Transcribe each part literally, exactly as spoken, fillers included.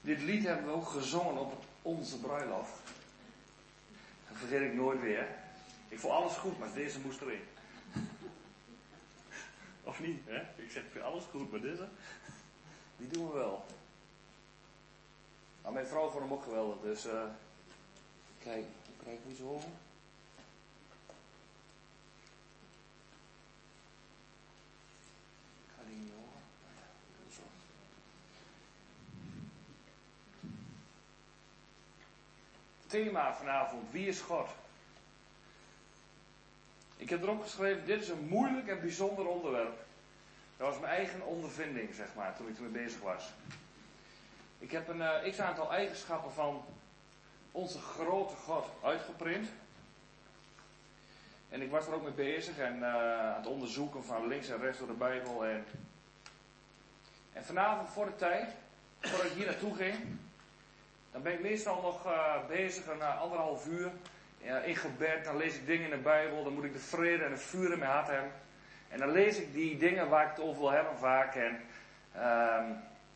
Dit lied hebben we ook gezongen op onze bruiloft. Dat vergeet ik nooit weer. Ik vond alles goed, maar deze moest erin. Of niet, hè? Ik zeg, ik vind alles goed, maar deze, die doen we wel. Maar mijn vrouw vond hem ook geweldig, dus... Uh, kijk, kijk niet zo over. Ik ga die niet horen. Zo. Het thema vanavond, wie is God? Ik heb erop geschreven, dit is een moeilijk en bijzonder onderwerp. Dat was mijn eigen ondervinding, zeg maar, toen ik ermee bezig was. Ik heb een uh, x-aantal eigenschappen van onze grote God uitgeprint. En ik was er ook mee bezig en uh, aan het onderzoeken van links en rechts door de Bijbel. En, en vanavond voor de tijd, voordat ik hier naartoe ging, dan ben ik meestal nog uh, bezig, een uh, anderhalf uur. Ja, in gebed, dan lees ik dingen in de Bijbel, dan moet ik de vrede en het vuur in mijn hart hebben. En dan lees ik die dingen waar ik het over wil hebben vaak. En, uh,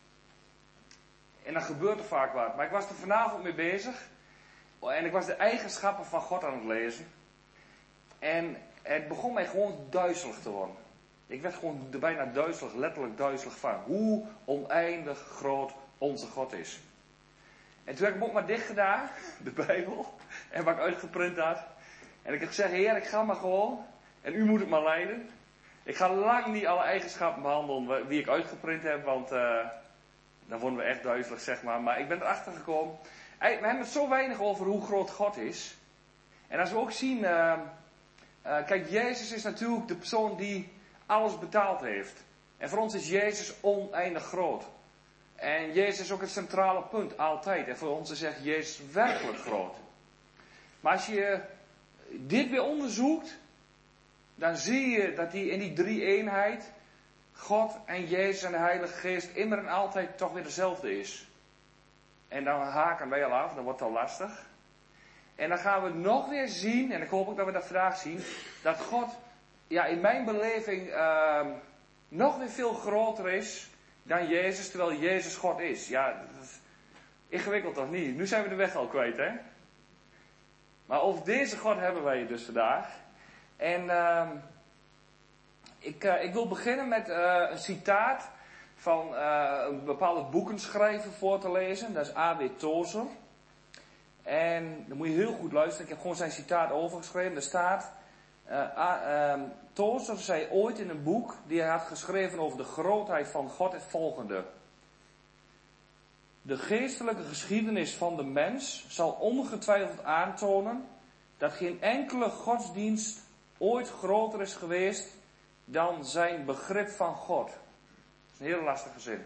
en dan gebeurt er vaak wat. Maar ik was er vanavond mee bezig. En ik was de eigenschappen van God aan het lezen. En het begon mij gewoon duizelig te worden. Ik werd gewoon bijna duizelig, letterlijk duizelig van hoe oneindig groot onze God is. En toen heb ik hem ook maar dicht gedaan, de Bijbel, en wat ik uitgeprint had. En ik heb gezegd, Heer, ik ga maar gewoon, en u moet het maar leiden. Ik ga lang niet alle eigenschappen behandelen wie ik uitgeprint heb, want uh, dan worden we echt duizelig, zeg maar. Maar ik ben erachter gekomen, we hebben het zo weinig over hoe groot God is. En als we ook zien, uh, uh, kijk, Jezus is natuurlijk de persoon die alles betaald heeft. En voor ons is Jezus oneindig groot. En Jezus is ook het centrale punt, altijd. En voor ons is echt Jezus werkelijk groot. Maar als je dit weer onderzoekt, dan zie je dat die in die drie-eenheid, God en Jezus en de Heilige Geest, immer en altijd toch weer dezelfde is. En dan haken wij al af, dan wordt het al lastig. En dan gaan we nog weer zien, en ik hoop ook dat we dat vandaag zien, dat God, ja, in mijn beleving, uh, nog weer veel groter is dan Jezus, terwijl Jezus God is. Ja, dat is ingewikkeld toch niet? Nu zijn we de weg al kwijt, hè? Maar over deze God hebben wij het dus vandaag. En uh, ik, uh, ik wil beginnen met uh, een citaat van uh, een bepaalde boekenschrijver voor te lezen. Dat is A W Tozer. En dan moet je heel goed luisteren. Ik heb gewoon zijn citaat overgeschreven. Er staat... Uh, uh, uh, Tozer zei ooit in een boek die hij had geschreven over de grootheid van God het volgende. De geestelijke geschiedenis van de mens zal ongetwijfeld aantonen dat geen enkele godsdienst ooit groter is geweest dan zijn begrip van God. Dat is een hele lastige zin.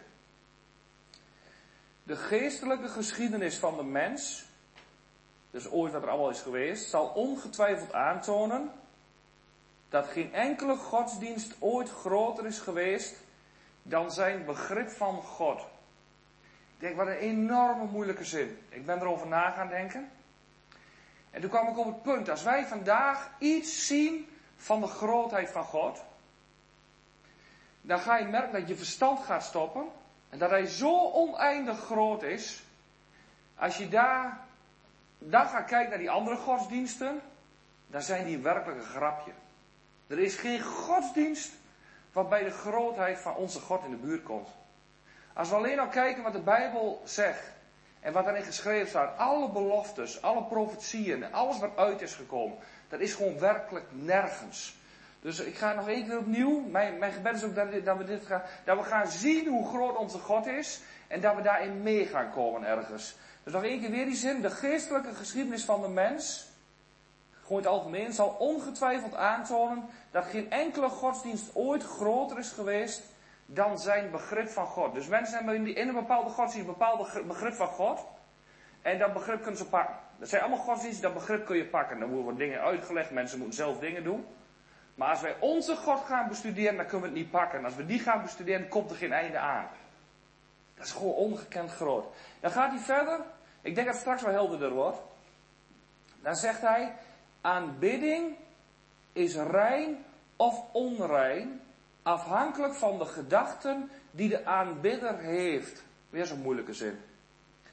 De geestelijke geschiedenis van de mens, dus ooit wat er allemaal is geweest, zal ongetwijfeld aantonen dat geen enkele godsdienst ooit groter is geweest dan zijn begrip van God. Ik denk, wat een enorme moeilijke zin. Ik ben erover na gaan denken. En toen kwam ik op het punt, als wij vandaag iets zien van de grootheid van God, dan ga je merken dat je verstand gaat stoppen. En dat hij zo oneindig groot is. Als je daar, dan gaat kijken naar die andere godsdiensten, dan zijn die werkelijk een grapje. Er is geen godsdienst wat bij de grootheid van onze God in de buurt komt. Als we alleen al kijken wat de Bijbel zegt en wat erin geschreven staat, alle beloftes, alle profetieën, alles wat uit is gekomen, dat is gewoon werkelijk nergens. Dus ik ga nog één keer opnieuw, mijn, mijn gebed is ook dat, dat we dit gaan, dat we gaan zien hoe groot onze God is en dat we daarin mee gaan komen ergens. Dus nog één keer weer die zin, de geestelijke geschiedenis van de mens, gewoon in het algemeen, zal ongetwijfeld aantonen dat geen enkele godsdienst ooit groter is geweest dan zijn begrip van God. Dus mensen hebben in, die, in een bepaalde godsdienst een bepaald begrip van God. En dat begrip kunnen ze pakken. Dat zijn allemaal godsdiensten, dat begrip kun je pakken. Dan worden dingen uitgelegd, mensen moeten zelf dingen doen. Maar als wij onze God gaan bestuderen, dan kunnen we het niet pakken. En als we die gaan bestuderen, komt er geen einde aan. Dat is gewoon ongekend groot. Dan gaat hij verder. Ik denk dat het straks wel helderder wordt. Dan zegt hij, aanbidding is rein of onrein, afhankelijk van de gedachten die de aanbidder heeft. Weer zo'n moeilijke zin.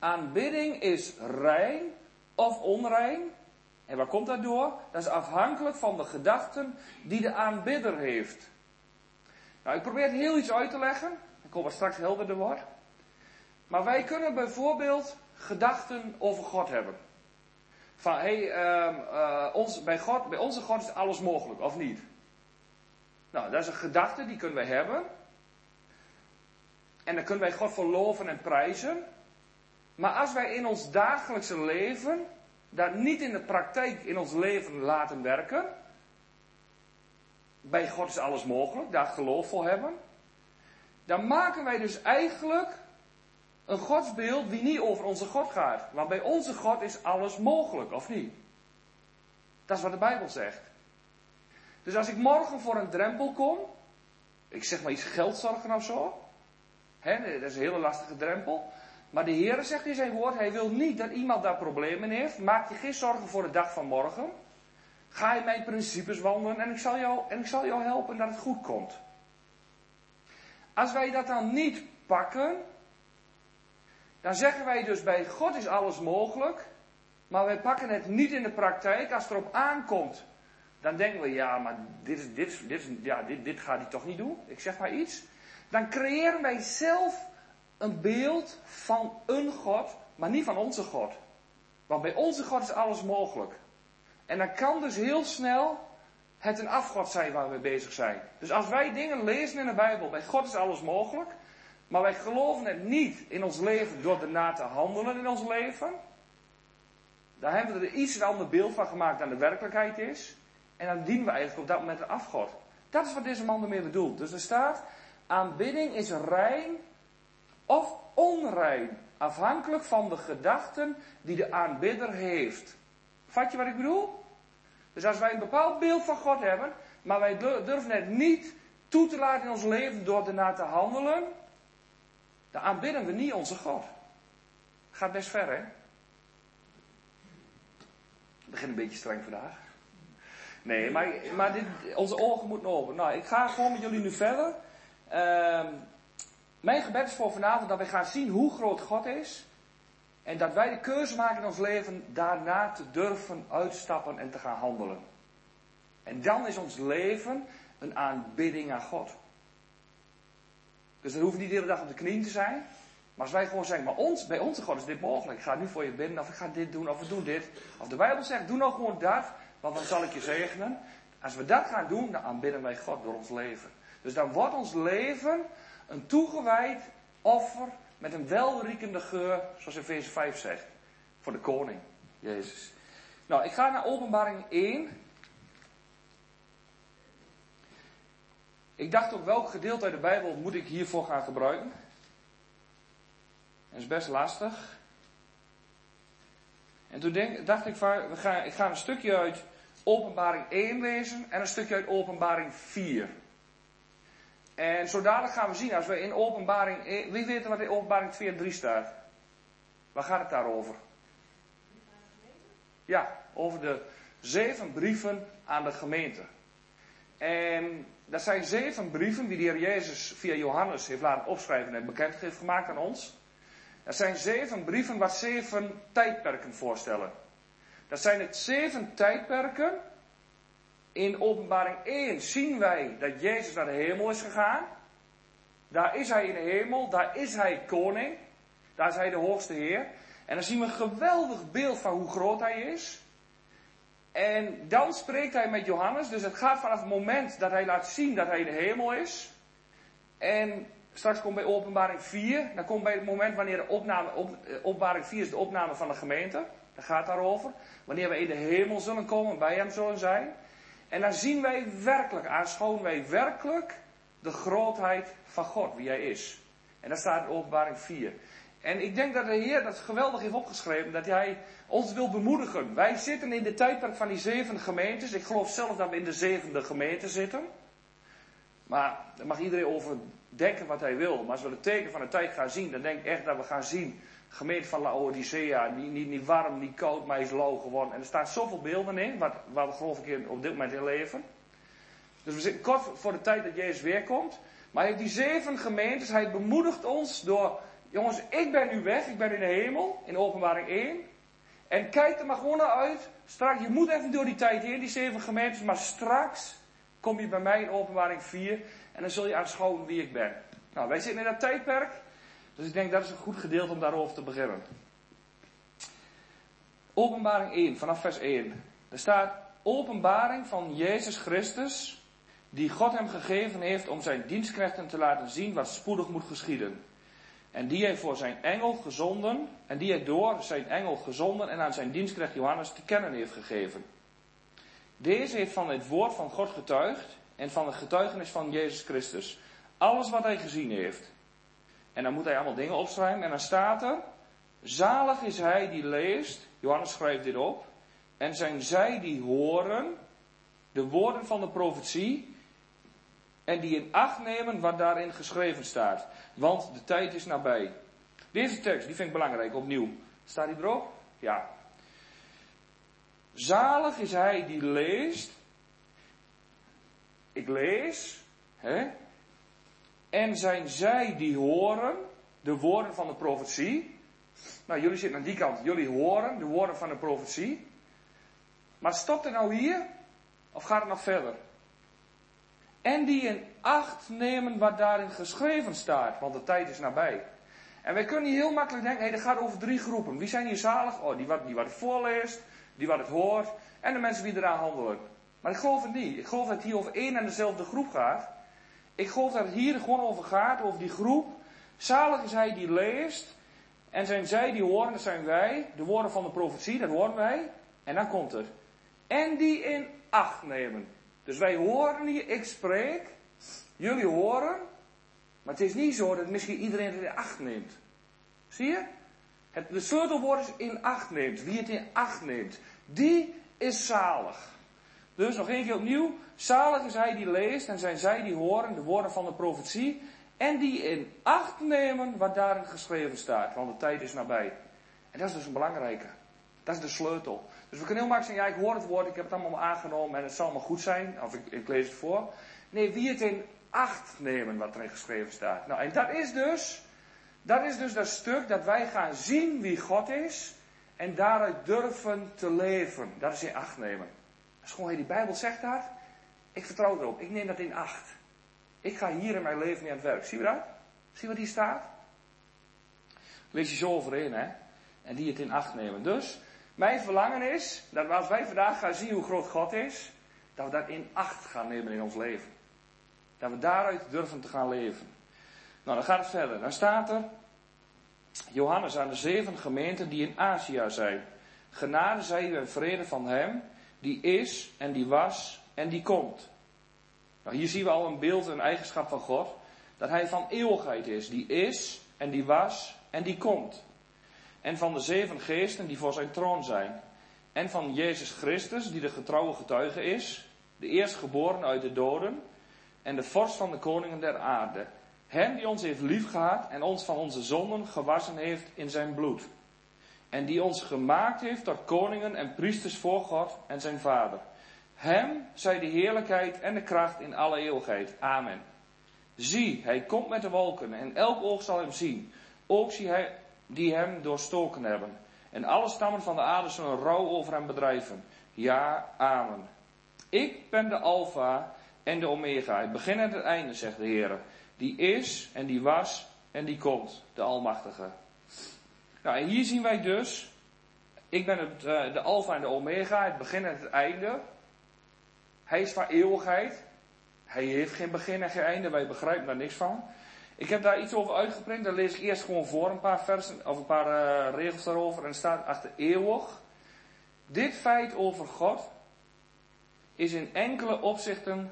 Aanbidding is rein of onrein. En waar komt dat door? Dat is afhankelijk van de gedachten die de aanbidder heeft. Nou, ik probeer het heel iets uit te leggen. Ik hoop dat het straks helderder wordt. Maar wij kunnen bijvoorbeeld gedachten over God hebben. Van, hé, hey, uh, uh, ons, bij, God, bij onze God is alles mogelijk, of niet? Nou, dat is een gedachte, die kunnen wij hebben. En dan kunnen wij God voor loven en prijzen. Maar als wij in ons dagelijkse leven dat niet in de praktijk in ons leven laten werken. Bij God is alles mogelijk, daar geloof voor hebben. Dan maken wij dus eigenlijk een godsbeeld die niet over onze God gaat. Want bij onze God is alles mogelijk, of niet? Dat is wat de Bijbel zegt. Dus als ik morgen voor een drempel kom, ik zeg maar iets geldzorgen of zo. Hè, dat is een hele lastige drempel. Maar de Heer zegt in zijn woord, hij wil niet dat iemand daar problemen heeft. Maak je geen zorgen voor de dag van morgen. Ga in mijn principes wandelen en ik zal jou, en ik zal jou helpen dat het goed komt. Als wij dat dan niet pakken, dan zeggen wij dus bij God is alles mogelijk. Maar wij pakken het niet in de praktijk. Als het erop aankomt, dan denken we, ja, maar dit, is, dit, is, dit, is, ja, dit, dit gaat hij toch niet doen. Ik zeg maar iets. Dan creëren wij zelf een beeld van een God, maar niet van onze God. Want bij onze God is alles mogelijk. En dan kan dus heel snel het een afgod zijn waar we bezig zijn. Dus als wij dingen lezen in de Bijbel, bij God is alles mogelijk, maar wij geloven het niet in ons leven door erna te handelen in ons leven, dan hebben we er iets een ander beeld van gemaakt dan de werkelijkheid is. En dan dienen we eigenlijk op dat moment een afgod. Dat is wat deze man ermee bedoelt. Dus er staat, aanbidding is rein of onrein, afhankelijk van de gedachten die de aanbidder heeft. Vat je wat ik bedoel? Dus als wij een bepaald beeld van God hebben, maar wij durven het niet toe te laten in ons leven door erna te handelen, dan aanbidden we niet onze God. Gaat best ver, hè? Ik begin een beetje streng vandaag. Nee, maar, maar dit, onze ogen moeten open. Nou, ik ga gewoon met jullie nu verder. Uh, mijn gebed is voor vanavond dat wij gaan zien hoe groot God is. En dat wij de keuze maken in ons leven daarna te durven uitstappen en te gaan handelen. En dan is ons leven een aanbidding aan God. Dus dan hoeven we niet de hele dag op de knieën te zijn. Maar als wij gewoon zeggen, maar ons, bij onze God is dit mogelijk. Ik ga nu voor je bidden, of ik ga dit doen, of we doen dit. Of de Bijbel zegt, doe nou gewoon dat, want dan zal ik je zegenen. Als we dat gaan doen, dan aanbidden wij God door ons leven. Dus dan wordt ons leven een toegewijd offer met een welriekende geur, zoals Efeze vijf zegt. Voor de koning, Jezus. Nou, ik ga naar Openbaring één. Ik dacht ook, welk gedeelte uit de Bijbel moet ik hiervoor gaan gebruiken? Dat is best lastig. En toen denk, dacht ik, van, we gaan, ik ga een stukje uit Openbaring één lezen en een stukje uit Openbaring vier. En zo dadelijk gaan we zien, als we in Openbaring één, wie weet wat in Openbaring twee en drie staat? Waar gaat het daarover? Ja, over de zeven brieven aan de gemeente. En dat zijn zeven brieven die de Heer Jezus via Johannes heeft laten opschrijven en bekend heeft gemaakt aan ons. Dat zijn zeven brieven wat zeven tijdperken voorstellen. Dat zijn het zeven tijdperken. In Openbaring één zien wij dat Jezus naar de hemel is gegaan. Daar is hij in de hemel, daar is hij koning. Daar is hij de hoogste Heer. En dan zien we een geweldig beeld van hoe groot hij is. En dan spreekt hij met Johannes. Dus het gaat vanaf het moment dat hij laat zien dat hij in de hemel is. En straks komt bij Openbaring vier. Dan komt bij het moment wanneer de opname, op, Openbaring vier is de opname van de gemeente. Dat gaat daarover. Wanneer we in de hemel zullen komen, bij hem zullen zijn. En dan zien wij werkelijk, aanschouwen wij werkelijk de grootheid van God, wie hij is. En dat staat in Openbaring vier. En ik denk dat de Heer dat geweldig heeft opgeschreven, dat hij ons wil bemoedigen. Wij zitten in de tijdperk van die zeven gemeentes. Ik geloof zelf dat we in de zevende gemeente zitten. Maar daar mag iedereen over denken wat hij wil. Maar als we het teken van de tijd gaan zien, dan denk ik echt dat we gaan zien. Gemeente van Laodicea, niet, niet, niet warm, niet koud, maar is lauw geworden. En er staan zoveel beelden in, wat, waar we geloof ik in, op dit moment in leven. Dus we zitten kort voor de tijd dat Jezus weer komt. Maar hij heeft die zeven gemeentes, hij bemoedigt ons door jongens, ik ben nu weg, ik ben in de hemel, in Openbaring één. En kijk er maar gewoon naar uit. Straks, je moet even door die tijd heen, die zeven gemeentes, maar straks kom je bij mij in Openbaring vier en dan zul je aanschouwen wie ik ben. Nou, wij zitten in dat tijdperk, dus ik denk dat is een goed gedeelte om daarover te beginnen. Openbaring één, vanaf vers één. Er staat openbaring van Jezus Christus, die God hem gegeven heeft om zijn dienstknechten te laten zien wat spoedig moet geschieden. En die hij voor zijn engel gezonden, en die hij door zijn engel gezonden en aan zijn dienstknecht Johannes te kennen heeft gegeven. Deze heeft van het woord van God getuigd en van het getuigenis van Jezus Christus. Alles wat hij gezien heeft. En dan moet hij allemaal dingen opschrijven en dan staat er, zalig is hij die leest, Johannes schrijft dit op, en zijn zij die horen de woorden van de profetie en die in acht nemen wat daarin geschreven staat. Want de tijd is nabij. Deze tekst, die vind ik belangrijk, opnieuw. Staat die erop? Ja. Zalig is hij die leest. Ik lees. Hè? En zijn zij die horen de woorden van de profetie. Nou, jullie zitten aan die kant. Jullie horen de woorden van de profetie. Maar stopt het nou hier? Of gaat het nog verder? En die in acht nemen wat daarin geschreven staat. Want de tijd is nabij. En wij kunnen hier heel makkelijk denken, hé, hey, dat gaat over drie groepen. Wie zijn hier zalig? Oh, die wat, die wat het voorleest, die wat het hoort. En de mensen die eraan handelen. Maar ik geloof het niet. Ik geloof dat het hier over één en dezelfde groep gaat. Ik geloof dat het hier gewoon over gaat, over die groep. Zalig is hij die leest. En zijn zij die horen, dat zijn wij. De woorden van de profetie, dat horen wij. En dan komt er. En die in acht nemen. Dus wij horen hier, ik spreek. Jullie horen. Maar het is niet zo dat misschien iedereen het in acht neemt. Zie je? Het, de sleutelwoord is in acht neemt. Wie het in acht neemt. Die is zalig. Dus nog één keer opnieuw. Zalig is hij die leest en zijn zij die horen de woorden van de profetie. En die in acht nemen wat daarin geschreven staat. Want de tijd is nabij. En dat is dus een belangrijke. Dat is de sleutel. Dus we kunnen heel makkelijk zeggen, ja, ik hoor het woord, ik heb het allemaal aangenomen en het zal allemaal goed zijn. Of ik, ik lees het voor. Nee, wie het in acht nemen wat erin geschreven staat. Nou, en dat is dus, dat is dus dat stuk dat wij gaan zien wie God is. En daaruit durven te leven. Dat is in acht nemen. Dat is gewoon, hey, die Bijbel zegt dat. Ik vertrouw erop. Ik neem dat in acht. Ik ga hier in mijn leven mee aan het werk. Zie je dat? Zie je wat hier staat? Lees je zo overheen, hè? En die het in acht nemen. Dus, mijn verlangen is, dat als wij vandaag gaan zien hoe groot God is, dat we dat in acht gaan nemen in ons leven. Dat we daaruit durven te gaan leven. Nou, dan gaat het verder. Dan staat er, Johannes aan de zeven gemeenten die in Azië zijn. Genade zij u en vrede van hem, die is en die was en die komt. Nou, hier zien we al een beeld, een eigenschap van God. Dat hij van eeuwigheid is. Die is en die was en die komt. En van de zeven geesten die voor zijn troon zijn. En van Jezus Christus, die de getrouwe getuige is. De eerstgeboren uit de doden. En de vorst van de koningen der aarde. Hem die ons heeft liefgehad en ons van onze zonden gewassen heeft in zijn bloed. En die ons gemaakt heeft tot koningen en priesters voor God en zijn Vader. Hem zij de heerlijkheid en de kracht in alle eeuwigheid. Amen. Zie, hij komt met de wolken en elk oog zal hem zien. Ook zie hij die hem doorstoken hebben. En alle stammen van de aarde zullen rouw over hem bedrijven. Ja, amen. Ik ben de Alpha en de Omega, het begin en het einde, zegt de Heer. Die is en die was en die komt, de Almachtige. Nou, en hier zien wij dus, ik ben het, uh, de Alpha en de Omega, het begin en het einde. Hij is van eeuwigheid. Hij heeft geen begin en geen einde, wij begrijpen daar niks van. Ik heb daar iets over uitgeprint, daar lees ik eerst gewoon voor een paar versen, of een paar uh, regels daarover, en er staat achter eeuwig. Dit feit over God is in enkele opzichten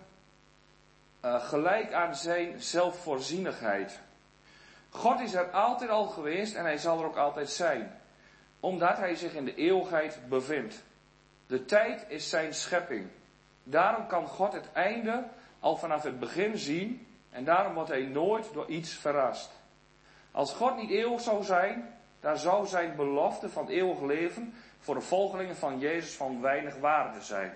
uh, gelijk aan zijn zelfvoorzienigheid. God is er altijd al geweest en hij zal er ook altijd zijn. Omdat hij zich in de eeuwigheid bevindt. De tijd is zijn schepping. Daarom kan God het einde al vanaf het begin zien. En daarom wordt hij nooit door iets verrast. Als God niet eeuwig zou zijn, dan zou zijn belofte van eeuwig leven voor de volgelingen van Jezus van weinig waarde zijn.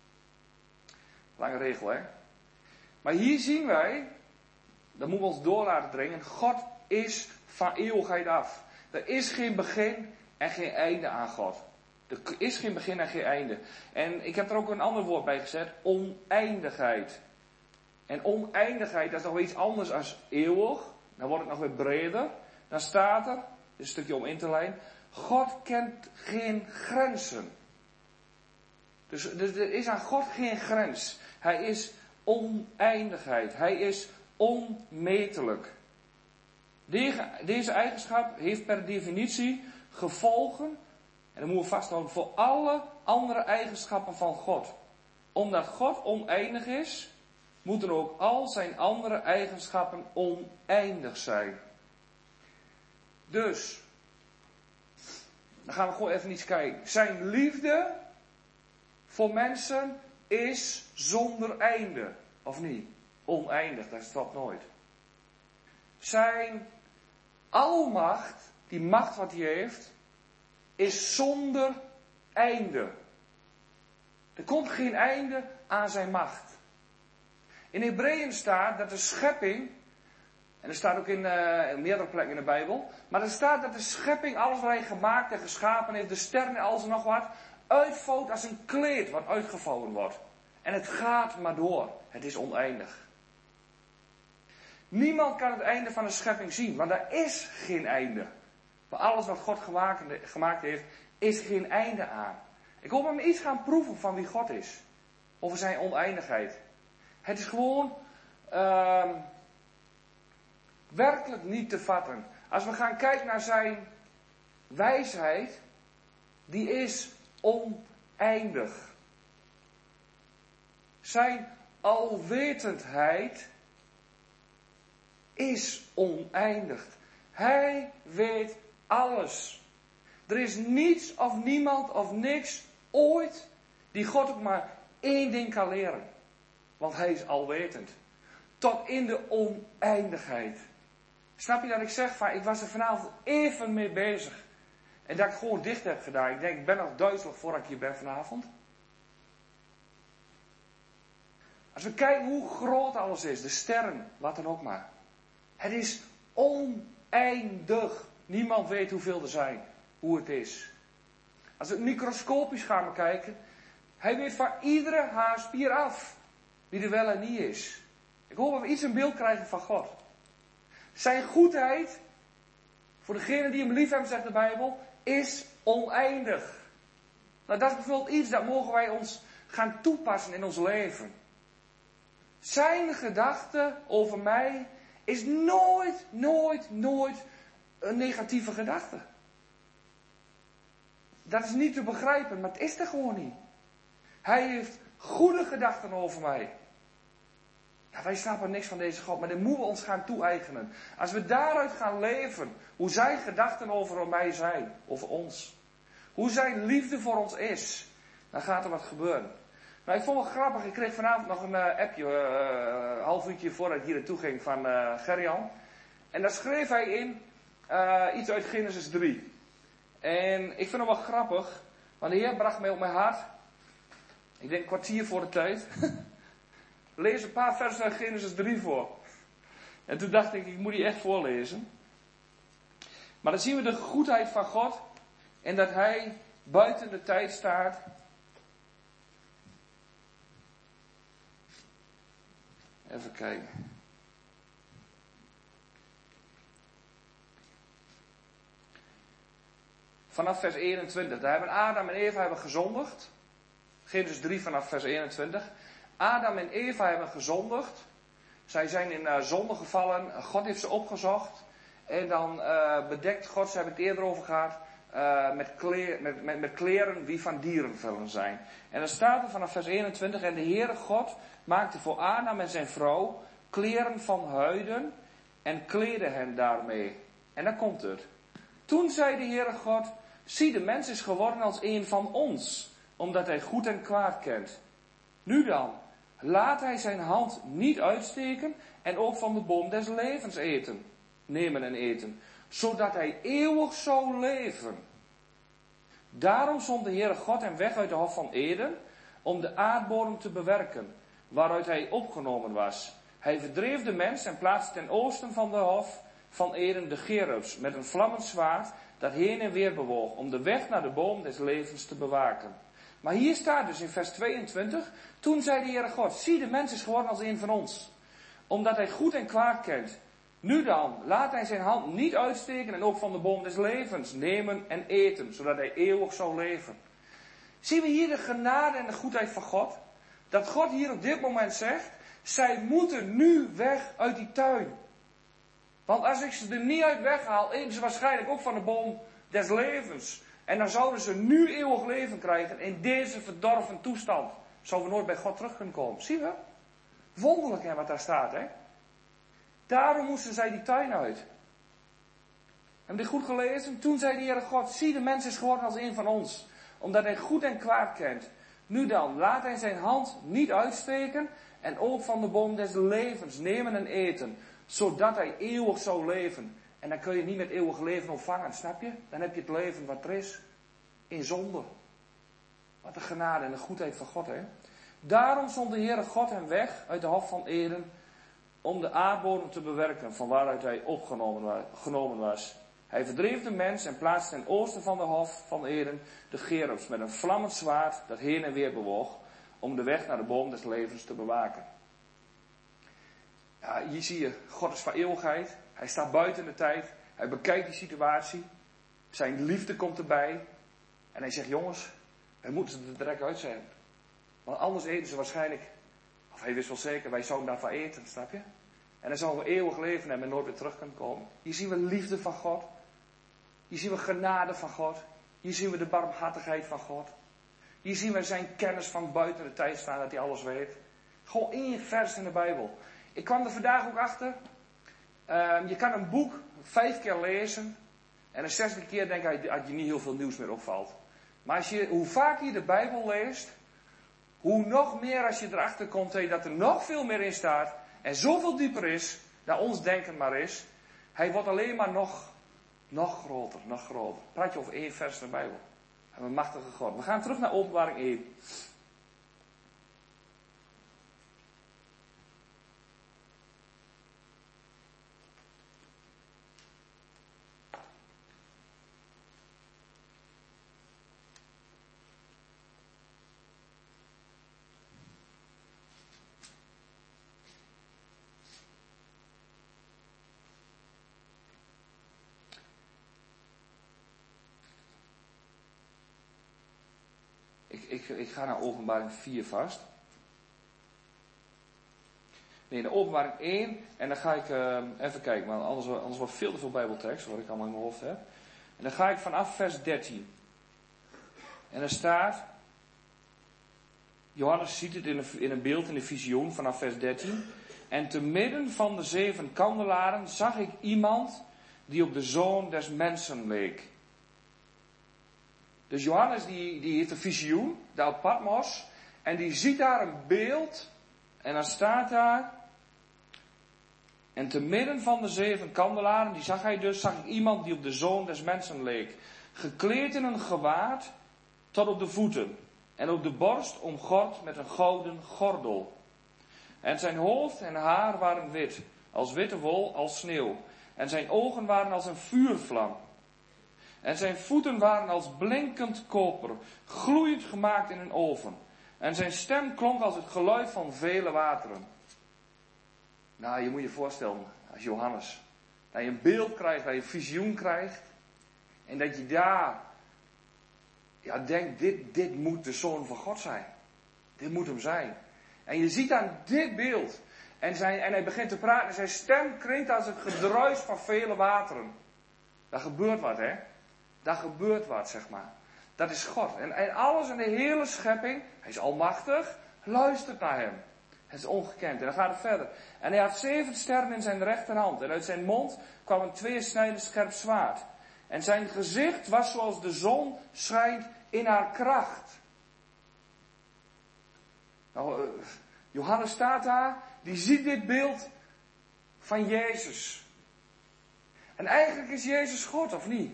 Lange regel, hè? Maar hier zien wij, dat moeten we ons door laten dringen, God is van eeuwigheid af. Er is geen begin en geen einde aan God. Er is geen begin en geen einde. En ik heb er ook een ander woord bij gezet. Oneindigheid. En oneindigheid, dat is nog wel iets anders dan eeuwig. Dan wordt het nog weer breder. Dan staat er, een stukje om in te lijnen. God kent geen grenzen. Dus, dus er is aan God geen grens. Hij is oneindigheid. Hij is onmetelijk. Deze, deze eigenschap heeft per definitie gevolgen. En dat moeten we vasthouden voor alle andere eigenschappen van God. Omdat God oneindig is, moeten ook al zijn andere eigenschappen oneindig zijn. Dus, dan gaan we gewoon even iets kijken. Zijn liefde voor mensen is zonder einde. Of niet? Oneindig, dat stopt nooit. Zijn almacht, die macht wat hij heeft, is zonder einde. Er komt geen einde aan zijn macht. In Hebreeën staat dat de schepping, en er staat ook in, uh, in meerdere plekken in de Bijbel, maar er staat dat de schepping, alles wat hij gemaakt en geschapen heeft, de sterren en alles en nog wat, uitvouwt als een kleed wat uitgevouwen wordt. En het gaat maar door. Het is oneindig. Niemand kan het einde van de schepping zien, want er is geen einde. Voor alles wat God gemaakt heeft, is geen einde aan. Ik hoop hem iets gaan proeven van wie God is. Over zijn oneindigheid. Het is gewoon uh, werkelijk niet te vatten. Als we gaan kijken naar zijn wijsheid, die is oneindig. Zijn alwetendheid is oneindig. Hij weet alles. Er is niets of niemand of niks ooit die God ook maar één ding kan leren. Want hij is alwetend. Tot in de oneindigheid. Snap je dat ik zeg van, ik was er vanavond even mee bezig. En dat ik gewoon dicht heb gedaan. Ik denk, ik ben nog duizelig voordat ik hier ben vanavond. Als we kijken hoe groot alles is, de sterren, wat dan ook maar. Het is oneindig. Niemand weet hoeveel er zijn, hoe het is. Als we microscopisch gaan bekijken, hij weet van iedere haarspier af wie er wel en niet is. Ik hoop dat we iets een beeld krijgen van God. Zijn goedheid, voor degenen die hem lief hebben, zegt de Bijbel, is oneindig. Nou, dat is bijvoorbeeld iets dat mogen wij ons gaan toepassen in ons leven. Zijn gedachte over mij is nooit, nooit, nooit een negatieve gedachte. Dat is niet te begrijpen, maar het is er gewoon niet. Hij heeft goede gedachten over mij. Ja, wij snappen niks van deze God, maar dat moeten we ons gaan toe-eigenen. Als we daaruit gaan leven, hoe zijn gedachten over mij zijn, over ons. Hoe zijn liefde voor ons is, dan gaat er wat gebeuren. Nou, ik vond het grappig, ik kreeg vanavond nog een uh, appje, uh, een half uurtje voordat ik hier naartoe ging, van uh, Gerjan. En daar schreef hij in uh, iets uit Genesis drie. En ik vind het wel grappig, want de Heer bracht mij op mijn hart, ik denk een kwartier voor de tijd, lees een paar versen uit Genesis drie voor. En toen dacht ik, ik moet die echt voorlezen. Maar dan zien we de goedheid van God en dat hij buiten de tijd staat. Even kijken. Vanaf vers eenentwintig. Daar hebben Adam en Eva hebben gezondigd. Genesis drie vanaf vers eenentwintig. Adam en Eva hebben gezondigd. Zij zijn in uh, zonde gevallen. God heeft ze opgezocht. En dan uh, bedekt God, ze hebben het eerder over gehad, uh, met, kleer, met, met, met kleren die van dierenvellen zijn. En dan staat er vanaf vers eenentwintig. En de Heere God maakte voor Adam en zijn vrouw kleren van huiden en kleedde hen daarmee. En dan komt het. Toen zei de Heere God, zie, de mens is geworden als een van ons, omdat hij goed en kwaad kent. Nu dan, laat hij zijn hand niet uitsteken en ook van de boom des levens eten, nemen en eten, zodat hij eeuwig zou leven. Daarom zond de Heere God hem weg uit de hof van Eden, om de aardbodem te bewerken, waaruit hij opgenomen was. Hij verdreef de mens en plaatste ten oosten van de hof van Eden de cherubs met een vlammend zwaard dat heen en weer bewoog om de weg naar de boom des levens te bewaken. Maar hier staat dus in vers tweeëntwintig, toen zei de Heere God, zie de mens is geworden als een van ons, omdat hij goed en kwaad kent. Nu dan, laat hij zijn hand niet uitsteken en ook van de boom des levens nemen en eten, zodat hij eeuwig zal leven. Zien we hier de genade en de goedheid van God? Dat God hier op dit moment zegt, zij moeten nu weg uit die tuin. Want als ik ze er niet uit weghaal, eten ze waarschijnlijk ook van de boom des levens. En dan zouden ze nu eeuwig leven krijgen in deze verdorven toestand. Zouden we nooit bij God terug kunnen komen. Zie je? Wonderlijk hè, wat daar staat, hè? Daarom moesten zij die tuin uit. Heb je dit goed gelezen? Toen zei de Heere God, zie de mens is geworden als een van ons. Omdat hij goed en kwaad kent. Nu dan, laat hij zijn hand niet uitsteken en ook van de boom des levens nemen en eten. Zodat hij eeuwig zou leven. En dan kun je niet met eeuwig leven ontvangen, snap je? Dan heb je het leven wat er is. In zonde. Wat de genade en de goedheid van God, hè? Daarom zond de Heere God hem weg uit de hof van Eden. Om de aardbodem te bewerken van waaruit hij opgenomen was. Hij verdreef de mens en plaatste ten oosten van de hof van Eden de cherubs met een vlammend zwaard dat heen en weer bewoog. Om de weg naar de boom des levens te bewaken. Ja, hier zie je, God is van eeuwigheid. Hij staat buiten de tijd. Hij bekijkt die situatie. Zijn liefde komt erbij. En hij zegt, jongens, wij moeten er direct uit zijn. Want anders eten ze waarschijnlijk, of hij wist wel zeker, wij zouden daarvan eten, snap je? En dan zouden we eeuwig leven hebben en nooit weer terug kunnen komen. Hier zien we liefde van God. Hier zien we genade van God. Hier zien we de barmhartigheid van God. Hier zien we zijn kennis van buiten de tijd staan, dat hij alles weet. Gewoon één vers in de Bijbel. Ik kwam er vandaag ook achter. Uh, je kan een boek vijf keer lezen. En de zesde keer denk ik dat je niet heel veel nieuws meer opvalt. Maar als je, hoe vaak je de Bijbel leest, hoe nog meer als je erachter komt hey, dat er nog veel meer in staat. En zoveel dieper is, dan ons denken maar is. Hij wordt alleen maar nog, nog groter, nog groter. Praat je over één vers in de Bijbel. En een machtige God. We gaan terug naar Openbaring één. Ik, ik ga naar Openbaring vier vast. Nee, naar Openbaring één. En dan ga ik uh, even kijken. Want anders, anders wordt veel te veel bijbeltekst. Wat ik allemaal in mijn hoofd heb. En dan ga ik vanaf vers dertien. En er staat. Johannes ziet het in een, in een beeld, in een visioen. Vanaf vers dertien. En te midden van de zeven kandelaren zag ik iemand die op de Zoon des Mensen leek. Dus Johannes die, die heeft een visioen, daar op Patmos. En die ziet daar een beeld. En dan staat daar. En te midden van de zeven kandelaren, die zag hij dus, zag ik iemand die op de Zoon des Mensen leek. Gekleed in een gewaad tot op de voeten. En op de borst omgord met een gouden gordel. En zijn hoofd en haar waren wit, als witte wol, als sneeuw. En zijn ogen waren als een vuurvlam. En zijn voeten waren als blinkend koper, gloeiend gemaakt in een oven. En zijn stem klonk als het geluid van vele wateren. Nou, je moet je voorstellen, als Johannes, dat je een beeld krijgt, dat je een visioen krijgt. En dat je daar, ja, denkt, dit, dit moet de Zoon van God zijn. Dit moet hem zijn. En je ziet aan dit beeld, en, zijn, en hij begint te praten, en zijn stem klinkt als het gedruis van vele wateren. Daar gebeurt wat, hè. Daar gebeurt wat, zeg maar. Dat is God. En, en alles in de hele schepping, hij is almachtig, luistert naar hem. Het is ongekend. En dan gaat het verder. En hij had zeven sterren in zijn rechterhand. En uit zijn mond kwam een tweesnijdend scherp zwaard. En zijn gezicht was zoals de zon schijnt in haar kracht. Nou, uh, Johannes staat daar, die ziet dit beeld van Jezus. En eigenlijk is Jezus God, of niet?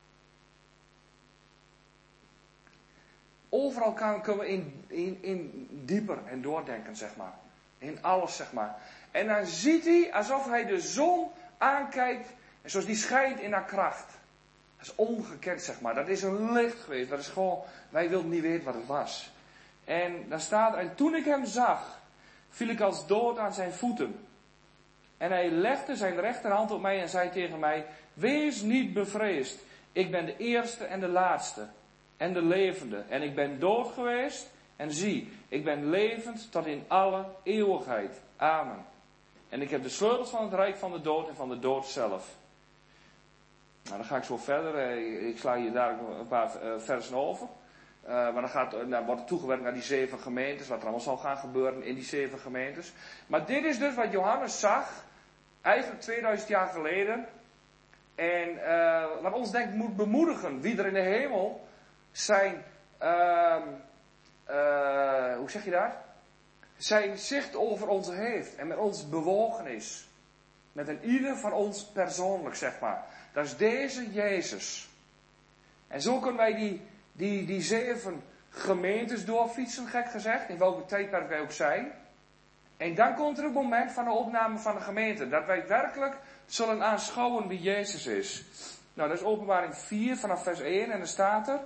Overal kunnen we in, in, in dieper en doordenken, zeg maar. In alles, zeg maar. En dan ziet hij alsof hij de zon aankijkt En zoals die schijnt in haar kracht. Dat is ongekend, zeg maar. Dat is een licht geweest. Dat is gewoon, wij wilden niet weten wat het was. En dan staat er, en toen ik hem zag, viel ik als dood aan zijn voeten. En hij legde zijn rechterhand op mij en zei tegen mij, wees niet bevreesd. Ik ben de eerste en de laatste en de levende. En ik ben dood geweest en zie, ik ben levend tot in alle eeuwigheid. Amen. En ik heb de sleutels van het rijk van de dood en van de dood zelf. Nou, dan ga ik zo verder. Ik sla hier daar een paar versen over. Uh, maar dan, gaat, dan wordt er toegewerkt naar die zeven gemeentes. Wat er allemaal zal gaan gebeuren in die zeven gemeentes. Maar dit is dus wat Johannes zag. Eigenlijk tweeduizend jaar geleden. En uh, wat ons denk ik moet bemoedigen. Wie er in de hemel zijn... Uh, uh, hoe zeg je dat? Zijn zicht over ons heeft. En met ons bewogen is. Met een ieder van ons persoonlijk, zeg maar. Dat is deze Jezus. En zo kunnen wij die, die, die zeven gemeentes doorfietsen, gek gezegd. In welke tijdperk wij ook zijn. En dan komt er een moment van de opname van de gemeente. Dat wij werkelijk zullen aanschouwen wie Jezus is. Nou, dat is Openbaring vier vanaf vers één. En dan staat er.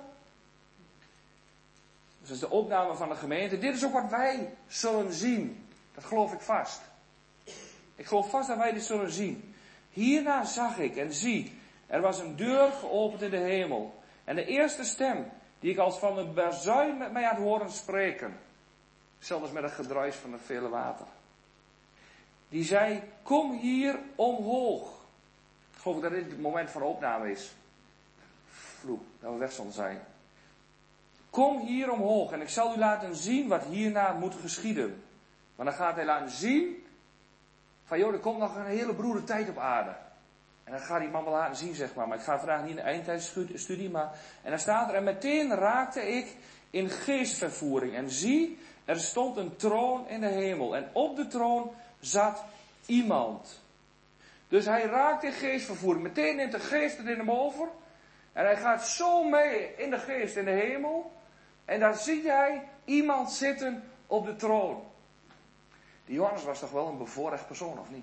Dus dat is de opname van de gemeente. Dit is ook wat wij zullen zien. Dat geloof ik vast. Ik geloof vast dat wij dit zullen zien. Hierna zag ik en zie, er was een deur geopend in de hemel. En de eerste stem, die ik als van een bazuin met mij had horen spreken. Zelfs met het gedruis van het vele water. Die zei, kom hier omhoog. Ik geloof dat dit het moment van de opname is. Vloek, dat we weg zullen zijn. Kom hier omhoog en ik zal u laten zien wat hierna moet geschieden. Maar dan gaat hij laten zien... Van joh, er komt nog een hele broede tijd op aarde. En dan gaat die man wel laten zien, zeg maar. Maar ik ga vandaag niet in de eindtijdstudie, maar... En dan staat er, en meteen raakte ik in geestvervoering. En zie, er stond een troon in de hemel. En op de troon zat iemand. Dus hij raakt in geestvervoering. Meteen neemt de geest het in hem over. En hij gaat zo mee in de geest in de hemel. En daar ziet hij iemand zitten op de troon. Die Johannes was toch wel een bevoorrecht persoon, of niet?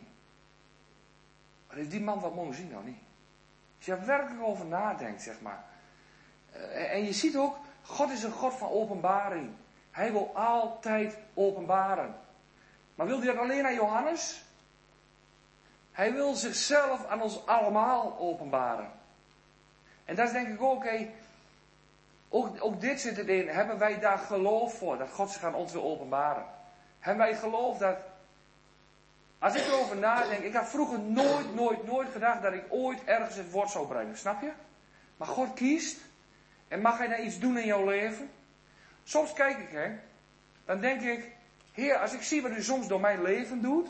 Maar heeft die man wat mogen zien, nou niet? Als je er werkelijk over nadenkt, zeg maar. Uh, en je ziet ook, God is een God van openbaring. Hij wil altijd openbaren. Maar wil hij dat alleen aan Johannes? Hij wil zichzelf aan ons allemaal openbaren. En dat is denk ik ook, hey, ook, ook dit zit erin. Hebben wij daar geloof voor, dat God zich aan ons wil openbaren? Hebben wij geloof dat, als ik erover nadenk, ik had vroeger nooit, nooit, nooit gedacht dat ik ooit ergens het woord zou brengen, snap je? Maar God kiest, en mag hij daar iets doen in jouw leven? Soms kijk ik, hè, dan denk ik, Heer, als ik zie wat u soms door mijn leven doet,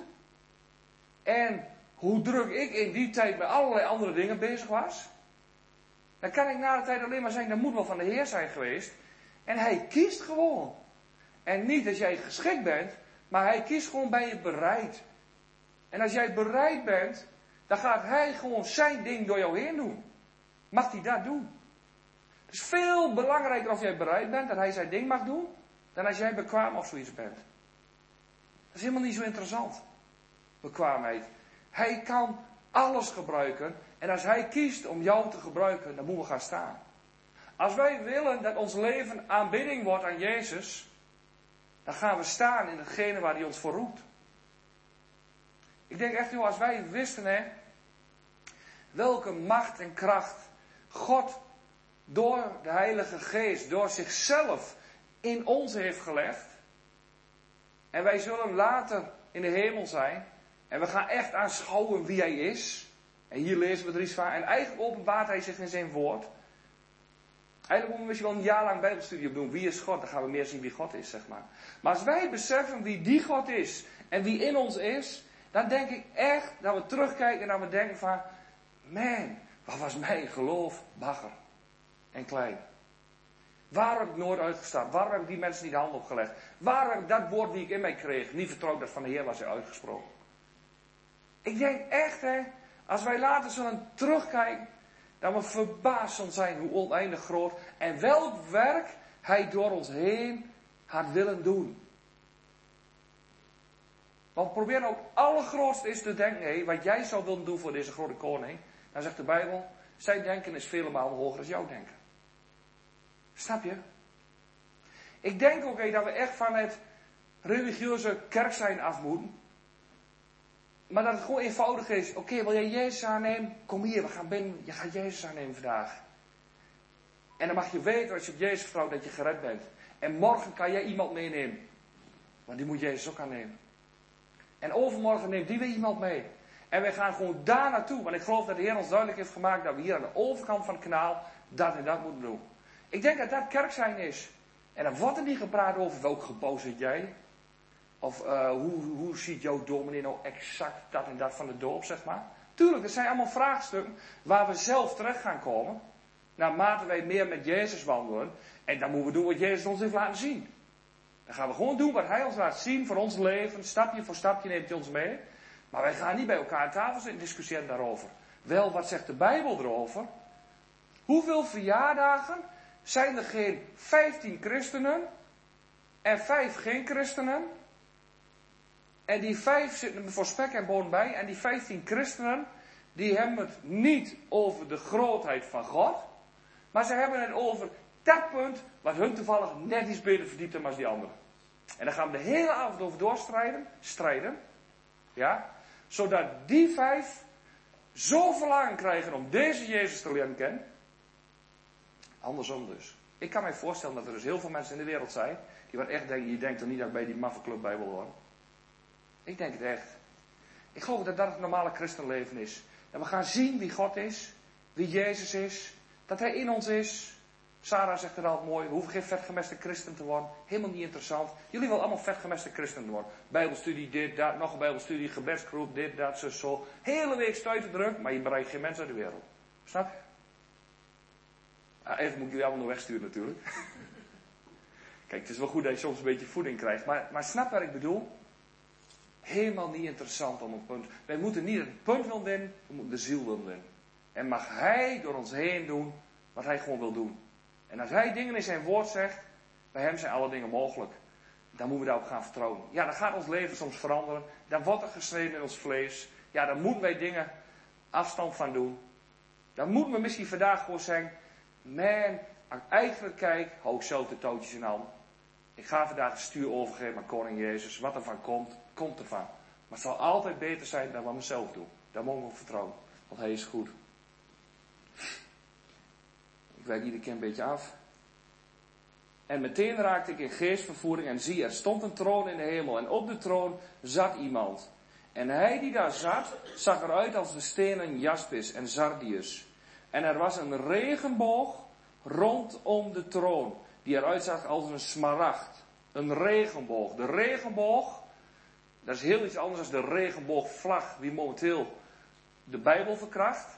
en hoe druk ik in die tijd met allerlei andere dingen bezig was, dan kan ik na de tijd alleen maar zeggen, dat moet wel van de Heer zijn geweest. En hij kiest gewoon. En niet dat jij geschikt bent, maar hij kiest gewoon, ben je bereid. En als jij bereid bent, dan gaat hij gewoon zijn ding door jou heen doen. Mag hij dat doen? Het is veel belangrijker of jij bereid bent, dat hij zijn ding mag doen, dan als jij bekwaam of zoiets bent. Dat is helemaal niet zo interessant. Bekwaamheid. Hij kan alles gebruiken. En als hij kiest om jou te gebruiken, dan moeten we gaan staan. Als wij willen dat ons leven aanbidding wordt aan Jezus, dan gaan we staan in hetgene waar hij ons voor roept. Ik denk echt, joh, als wij wisten, hè, welke macht en kracht God door de Heilige Geest, door zichzelf in ons heeft gelegd. En wij zullen later in de hemel zijn. En we gaan echt aanschouwen wie hij is. En hier lezen we er iets van. En eigenlijk openbaart hij zich in zijn woord. Eigenlijk moeten we misschien wel een jaar lang bijbelstudie op doen. Wie is God? Dan gaan we meer zien wie God is, zeg maar. Maar als wij beseffen wie die God is. En wie in ons is. Dan denk ik echt dat we terugkijken en dat we denken van. Man, wat was mijn geloof bagger. En klein. Waarom heb ik nooit uitgestapt? Waarom heb ik die mensen niet de hand opgelegd? Waarom heb ik dat woord die ik in mij kreeg niet vertrouwd dat van de Heer was uitgesproken? Ik denk echt, hè, als wij later zullen terugkijken, dat we verbaasd zullen zijn hoe oneindig groot en welk werk hij door ons heen had willen doen. Want we proberen ook het allergrootste is te denken, hé, wat jij zou willen doen voor deze grote koning, Dan zegt de Bijbel, zijn denken is vele malen hoger dan jouw denken. Snap je? Ik denk ook dat we echt van het religieuze kerk zijn af moeten. Maar dat het gewoon eenvoudig is. Oké, okay, wil jij Jezus aannemen? Kom hier, we gaan binnen. Je gaat Jezus aannemen vandaag. En dan mag je weten als je op Jezus vertrouwt dat je gered bent. En morgen kan jij iemand meenemen. Want die moet Jezus ook aannemen. En overmorgen neemt die weer iemand mee. En wij gaan gewoon daar naartoe. Want ik geloof dat de Heer ons duidelijk heeft gemaakt dat we hier aan de overkant van het kanaal dat en dat moeten doen. Ik denk dat dat kerk zijn is. En dan wordt er niet gepraat over welk gebouw zit jij. Of uh, hoe, hoe ziet jouw dominee nou exact dat en dat van de doop, zeg maar. Tuurlijk, dat zijn allemaal vraagstukken waar we zelf terecht gaan komen. Naarmate wij meer met Jezus wandelen. En dan moeten we doen wat Jezus ons heeft laten zien. Dan gaan we gewoon doen wat Hij ons laat zien voor ons leven. Stapje voor stapje neemt Hij ons mee. Maar wij gaan niet bij elkaar aan tafel zitten en discussiëren daarover. Wel, wat zegt de Bijbel erover? Hoeveel verjaardagen zijn er geen vijftien christenen en vijf geen christenen? En die vijf zitten er voor spek en boon bij. En die vijftien christenen, die hebben het niet over de grootheid van God. Maar ze hebben het over dat punt wat hun toevallig net iets beter verdiept hebben als die anderen. En daar gaan we de hele avond over doorstrijden. Strijden. Ja. Zodat die vijf zo verlangen krijgen om deze Jezus te leren kennen. Andersom dus. Ik kan mij voorstellen dat er dus heel veel mensen in de wereld zijn. Die wat echt denken, je denkt toch niet dat ik bij die maffe club bij wil horen. Ik denk het echt. Ik geloof dat dat het normale christenleven is. Dat we gaan zien wie God is. Wie Jezus is. Dat Hij in ons is. Sarah zegt het altijd mooi. We hoeven geen vetgemeste christen te worden. Helemaal niet interessant. Jullie willen allemaal vetgemeste christen worden. Bijbelstudie, dit, dat. Nog een bijbelstudie, gebedsgroep, dit, dat, zo, zo. Hele week stuiterdruk. Maar je bereikt geen mensen uit de wereld. Snap je? Ah, even moet ik jullie allemaal nog wegsturen natuurlijk. Kijk, het is wel goed dat je soms een beetje voeding krijgt. Maar, maar snap wat ik bedoel? Helemaal niet interessant om een punt. Wij moeten niet het punt willen winnen, we moeten de ziel willen winnen. En mag Hij door ons heen doen wat Hij gewoon wil doen. En als Hij dingen in zijn woord zegt, bij Hem zijn alle dingen mogelijk. Dan moeten we daarop gaan vertrouwen. Ja, dan gaat ons leven soms veranderen. Dan wordt er gesneden in ons vlees. Ja, dan moeten wij dingen afstand van doen. Dan moeten we misschien vandaag gewoon zeggen, man, als ik eigenlijk kijk, hou ik zelf de touwtjes in handen. Ik ga vandaag het stuur overgeven aan Koning Jezus. Wat er van komt, komt ervan. Maar het zal altijd beter zijn dan wat we zelf doen. Daar mogen we op vertrouwen. Want Hij is goed. Ik wijk iedere keer een beetje af. En meteen raakte ik in geestvervoering en zie, er stond een troon in de hemel. En op de troon zat iemand. En hij die daar zat, zag eruit als de stenen jaspis en sardius. En er was een regenboog rondom de troon. Die eruit zag als een smaragd. Een regenboog. De regenboog, dat is heel iets anders dan de regenboogvlag die momenteel de Bijbel verkracht.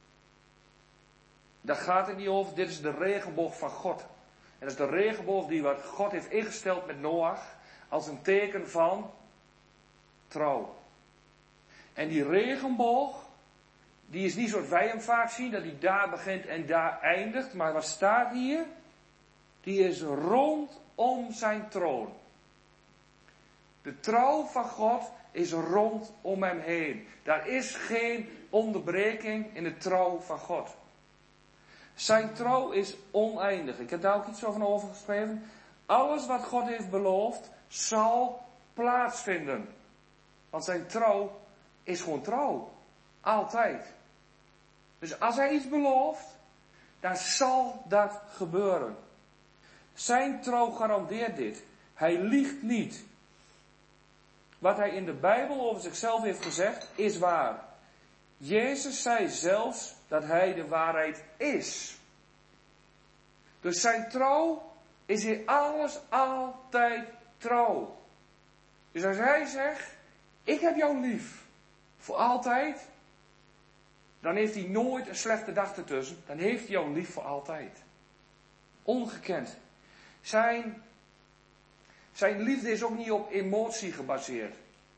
Daar gaat het niet over. Dit is de regenboog van God. En dat is de regenboog die wat God heeft ingesteld met Noach als een teken van trouw. En die regenboog, die is niet zoals wij hem vaak zien, dat die daar begint en daar eindigt. Maar wat staat hier? Die is rondom zijn troon. De trouw van God is rondom hem heen. Daar is geen onderbreking in de trouw van God. Zijn trouw is oneindig. Ik heb daar ook iets over overgeschreven. Alles wat God heeft beloofd, zal plaatsvinden. Want zijn trouw is gewoon trouw. Altijd. Dus als hij iets belooft, dan zal dat gebeuren. Zijn trouw garandeert dit. Hij liegt niet. Wat hij in de Bijbel over zichzelf heeft gezegd, is waar. Jezus zei zelfs dat hij de waarheid is. Dus zijn trouw is in alles altijd trouw. Dus als hij zegt, ik heb jou lief, voor altijd, dan heeft hij nooit een slechte dag ertussen. Dan heeft hij jou lief voor altijd. Ongekend. Zijn, zijn liefde is ook niet op emotie gebaseerd.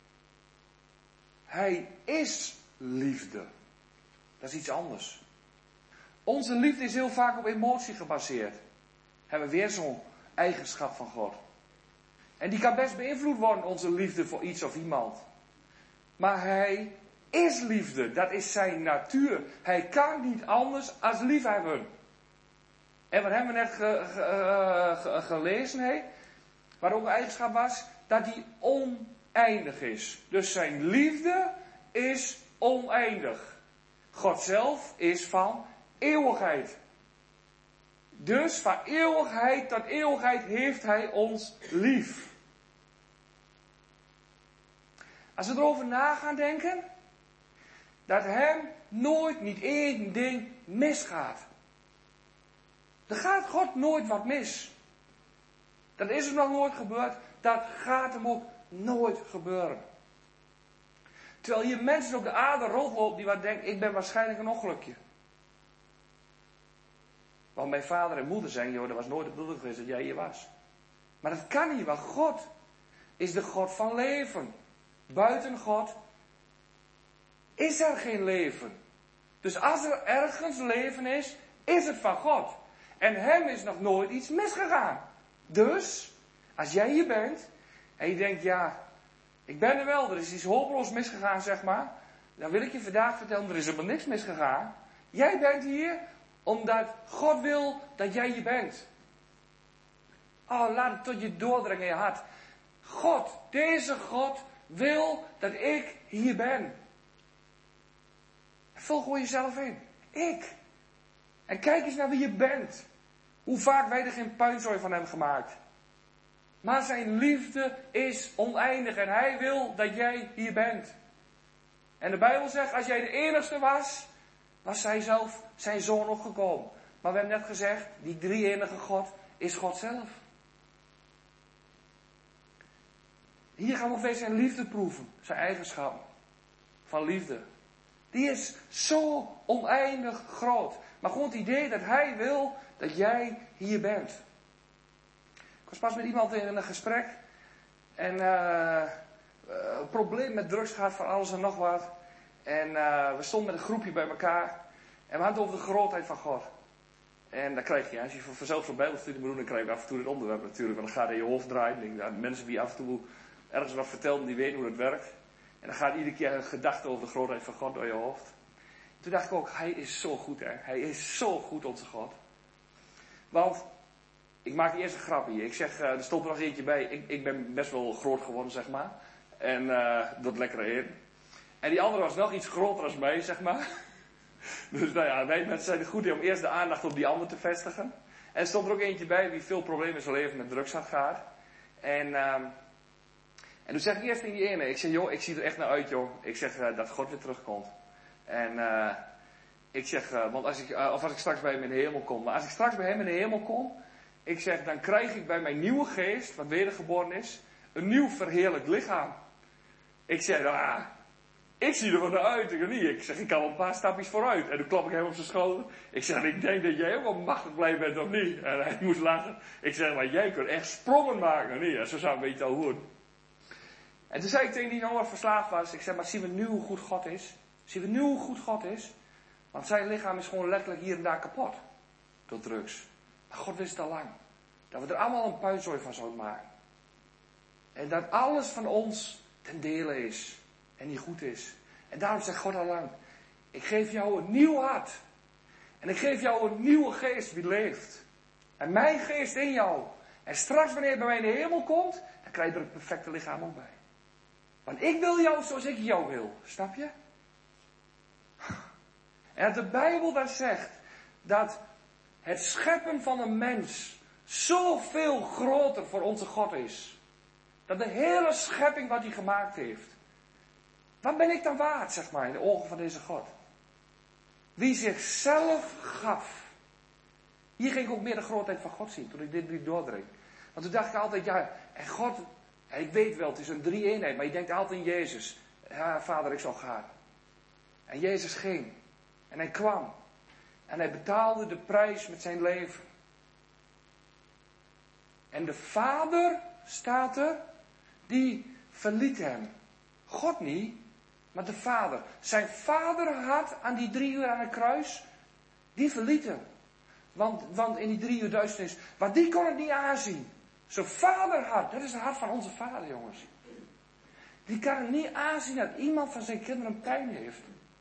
Hij is liefde. Dat is iets anders. Onze liefde is heel vaak op emotie gebaseerd. Hebben we weer zo'n eigenschap van God. En die kan best beïnvloed worden, onze liefde voor iets of iemand. Maar hij is liefde. Dat is zijn natuur. Hij kan niet anders als liefhebben. En wat hebben we net ge, ge, ge, gelezen, he? Waar ook een eigenschap was, dat hij oneindig is. Dus zijn liefde is oneindig. God zelf is van eeuwigheid. Dus van eeuwigheid tot eeuwigheid heeft hij ons lief. Als we erover na gaan denken, dat hem nooit niet één ding misgaat. Er gaat God nooit wat mis. Dat is er nog nooit gebeurd, dat gaat hem ook nooit gebeuren. Terwijl hier mensen op de aarde rondlopen die wat denken, ik ben waarschijnlijk een ongelukje. Want mijn vader en moeder zeggen, joh, dat was nooit de bedoeling geweest dat jij hier was. Maar dat kan niet, want God is de God van leven. Buiten God is er geen leven. Dus als er ergens leven is, is het van God. En hem is nog nooit iets misgegaan. Dus, als jij hier bent, en je denkt, ja, ik ben er wel, er is iets hopeloos misgegaan, zeg maar. Dan wil ik je vandaag vertellen, er is helemaal niks misgegaan. Jij bent hier, omdat God wil dat jij hier bent. Oh, laat het tot je doordringen in je hart. God, deze God, wil dat ik hier ben. Vul gewoon jezelf in. Ik. En kijk eens naar wie je bent. Hoe vaak wij er geen puinzooi van hebben gemaakt. Maar zijn liefde is oneindig en hij wil dat jij hier bent. En de Bijbel zegt, als jij de enigste was, was hij zelf zijn zoon opgekomen. Maar we hebben net gezegd, die drie-enige God is God zelf. Hier gaan we ook weer zijn liefde proeven. Zijn eigenschappen van liefde. Die is zo oneindig groot. Maar gewoon het idee dat hij wil dat jij hier bent. Ik was pas met iemand in een gesprek. En uh, een probleem met drugs gehad van alles en nog wat. En uh, we stonden met een groepje bij elkaar. En we hadden het over de grootheid van God. En dan krijg je, als je vanzelf zo'n bijbelstudie moet doen, dan krijg je af en toe het onderwerp natuurlijk. Want dan gaat in je hoofd draaien. Dan mensen die af en toe ergens wat vertelden, die weten hoe het werkt. En dan gaat iedere keer een gedachte over de grootheid van God door je hoofd. Toen dacht ik ook, hij is zo goed, hè. Hij is zo goed, onze God. Want, ik maak eerst een grapje. Ik zeg, uh, er stond er nog eentje bij. Ik, ik ben best wel groot geworden, zeg maar. En uh, dat lekkere in. En die andere was nog iets groter als mij, zeg maar. Dus nou ja, wij mensen zijn er goed in om eerst de aandacht op die ander te vestigen. En er stond er ook eentje bij die veel problemen in zijn leven met drugs had gehad. En, uh, en toen zeg ik eerst in die ene, ik zeg, joh, ik zie er echt naar uit, joh. Ik zeg uh, dat God weer terugkomt. En uh, ik zeg, uh, want als ik, uh, of als ik straks bij hem in de hemel kom. Maar als ik straks bij hem in de hemel kom, ik zeg, dan krijg ik bij mijn nieuwe geest, wat wedergeboren is, een nieuw verheerlijk lichaam. Ik zeg, ah, ik zie er van naar uit, ik niet. Ik zeg, ik kan wel een paar stapjes vooruit. En toen klap ik hem op zijn schouder. Ik zeg, ik denk dat jij ook wel machtig blij bent of niet. En hij moest lachen. Ik zeg, maar jij kunt echt sprongen maken, niet? En zo zou een beetje al horen. En toen zei ik tegen die jongen wat verslaafd was, ik zeg, maar zien we nu hoe goed God is? Zien we nu hoe goed God is? Want zijn lichaam is gewoon letterlijk hier en daar kapot. Door drugs. Maar God wist al lang. Dat we er allemaal een puinzooi van zouden maken. En dat alles van ons ten dele is. En niet goed is. En daarom zegt God al lang. Ik geef jou een nieuw hart. En ik geef jou een nieuwe geest die leeft. En mijn geest in jou. En straks wanneer je bij mij in de hemel komt, dan krijg je er het perfecte lichaam ook bij. Want ik wil jou zoals ik jou wil. Snap je? En dat de Bijbel daar zegt dat het scheppen van een mens zoveel groter voor onze God is. Dat de hele schepping wat hij gemaakt heeft. Wat ben ik dan waard, zeg maar, in de ogen van deze God? Wie zichzelf gaf. Hier ging ik ook meer de grootheid van God zien, toen ik dit liet doordringen. Want toen dacht ik altijd, ja, en God, en ik weet wel, het is een drie-eenheid, maar je denkt altijd in Jezus. Ja, Vader, ik zal gaan. En Jezus ging. En hij kwam. En hij betaalde de prijs met zijn leven. En de Vader, staat er, die verliet hem. God niet, maar de Vader. Zijn Vader had aan die drie uur aan het kruis, die verliet hem. Want, want in die drie uur duisternis, want die kon het niet aanzien. Zijn Vader had, dat is het hart van onze Vader, jongens. Die kan het niet aanzien dat iemand van zijn kinderen pijn heeft.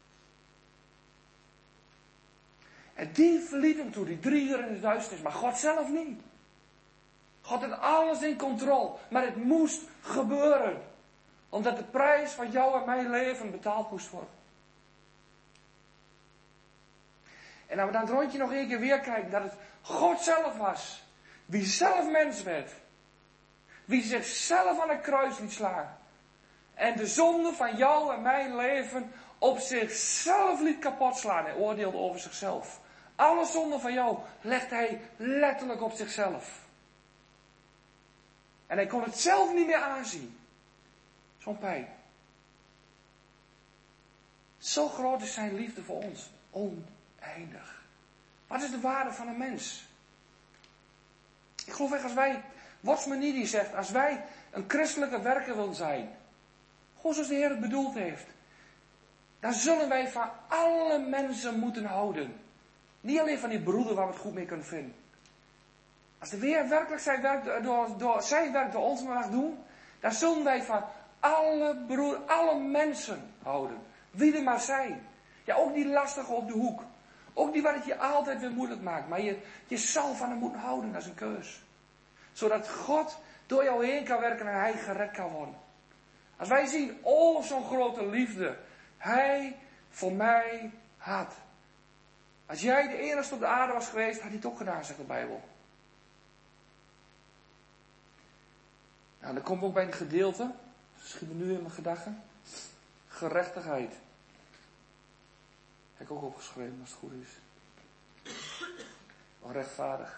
En die verliet hem toe, die drie uur in de duisternis, maar God zelf niet. God had alles in controle, maar het moest gebeuren. Omdat de prijs van jou en mijn leven betaald moest worden. En als we dan het rondje nog één keer weer kijken, dat het God zelf was. Wie zelf mens werd. Wie zichzelf aan het kruis liet slaan. En de zonde van jou en mijn leven op zichzelf liet kapot slaan. En oordeelde over zichzelf. Alle zonde van jou legt hij letterlijk op zichzelf. En hij kon het zelf niet meer aanzien. Zo'n pijn. Zo groot is zijn liefde voor ons. Oneindig. Wat is de waarde van een mens? Ik geloof echt als wij, Watchman Nee zegt, als wij een christelijke werker willen zijn. Gewoon zoals de Heer het bedoeld heeft. Dan zullen wij van alle mensen moeten houden. Niet alleen van die broeder waar we het goed mee kunnen vinden. Als de Heer werkelijk zijn werk door, door, zijn werk door ons mag doen. Dan zullen wij van alle broer, alle mensen houden. Wie er maar zijn. Ja, ook die lastige op de hoek. Ook die waar het je altijd weer moeilijk maakt. Maar je, je zal van hem moeten houden, dat is een keus. Zodat God door jou heen kan werken en hij gered kan worden. Als wij zien, oh zo'n grote liefde. Hij voor mij had. Als jij de enige op de aarde was geweest, had hij het ook gedaan, zegt de Bijbel. Nou, dan komen we ook bij een gedeelte. Schieten we nu in mijn gedachten. Gerechtigheid. Heb ik ook opgeschreven als het goed is. Oh, rechtvaardig.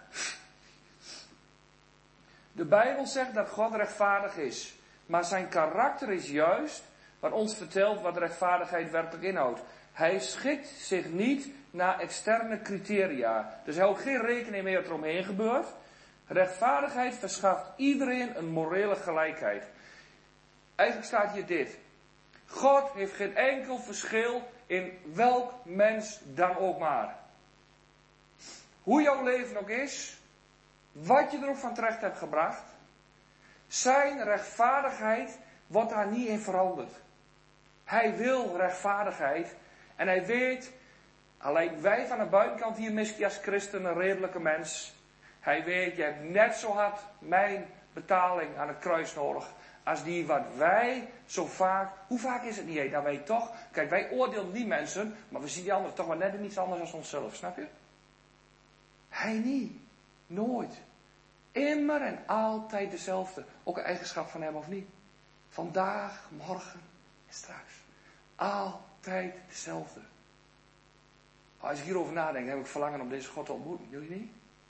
De Bijbel zegt dat God rechtvaardig is. Maar zijn karakter is juist wat ons vertelt wat rechtvaardigheid werkelijk inhoudt. Hij schikt zich niet naar externe criteria. Dus hij houdt geen rekening mee wat er omheen gebeurt. Rechtvaardigheid verschaft iedereen een morele gelijkheid. Eigenlijk staat hier dit. God heeft geen enkel verschil in welk mens dan ook maar. Hoe jouw leven ook is, wat je er ook van terecht hebt gebracht, zijn rechtvaardigheid wordt daar niet in veranderd. Hij wil rechtvaardigheid en hij weet, alleen wij van de buitenkant hier misschien als christen een redelijke mens. Hij weet, je hebt net zo hard mijn betaling aan het kruis nodig als die wat wij zo vaak, hoe vaak is het niet, dat wij toch, kijk wij oordelen die mensen, maar we zien die anderen toch wel net iets anders dan onszelf, snap je? Hij niet, nooit. Immer en altijd dezelfde, ook een eigenschap van hem of niet. Vandaag, morgen en straks. Altijd dezelfde. Als ik hierover nadenk, heb ik verlangen om deze God te ontmoeten, jullie niet?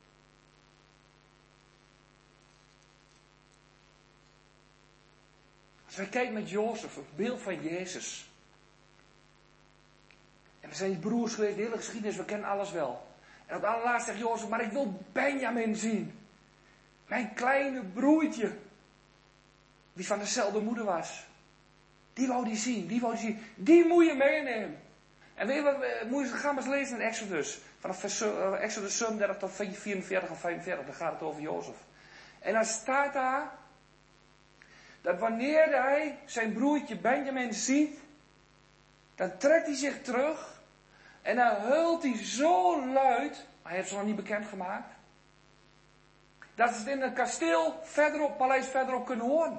Als wij kijken met Jozef, het beeld van Jezus. En we zijn die broers geweest, de hele geschiedenis, we kennen alles wel. En op het allerlaatste zegt Jozef, maar ik wil Benjamin zien. Mijn kleine broertje. Die van dezelfde moeder was. Die wou die zien, die wou die zien. Die moet je meenemen. En weet je wat, moet je gaan maar eens lezen in Exodus. Vanaf Exodus zevenendertig tot vierenveertig of vijfenveertig, dan gaat het over Jozef. En dan staat daar, dat wanneer hij zijn broertje Benjamin ziet, dan trekt hij zich terug en dan huilt hij zo luid, maar hij heeft ze nog niet bekendgemaakt, dat ze het in een kasteel verderop, paleis verderop kunnen horen.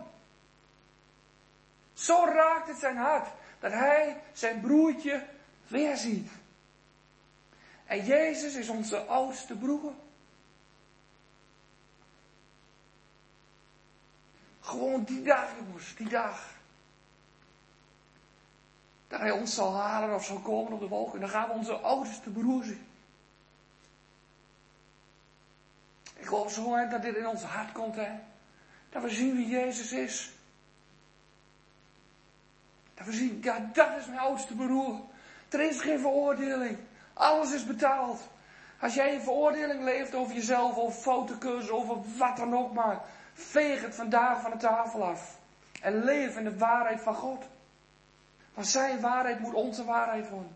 Zo raakt het zijn hart, dat hij zijn broertje weer ziet. En Jezus is onze oudste broer. Gewoon die dag, jongens, die dag. Dat hij ons zal halen of zal komen op de wolken. En dan gaan we onze oudste broer zien. Ik hoop zo hè, dat dit in ons hart komt, hè. Dat we zien wie Jezus is. Dat we zien, ja, dat is mijn oudste broer. Er is geen veroordeling. Alles is betaald. Als jij een veroordeling leeft over jezelf, over foute keuzes, over wat dan ook maar. Veeg het vandaag van de tafel af. En leef in de waarheid van God. Want zijn waarheid moet onze waarheid worden.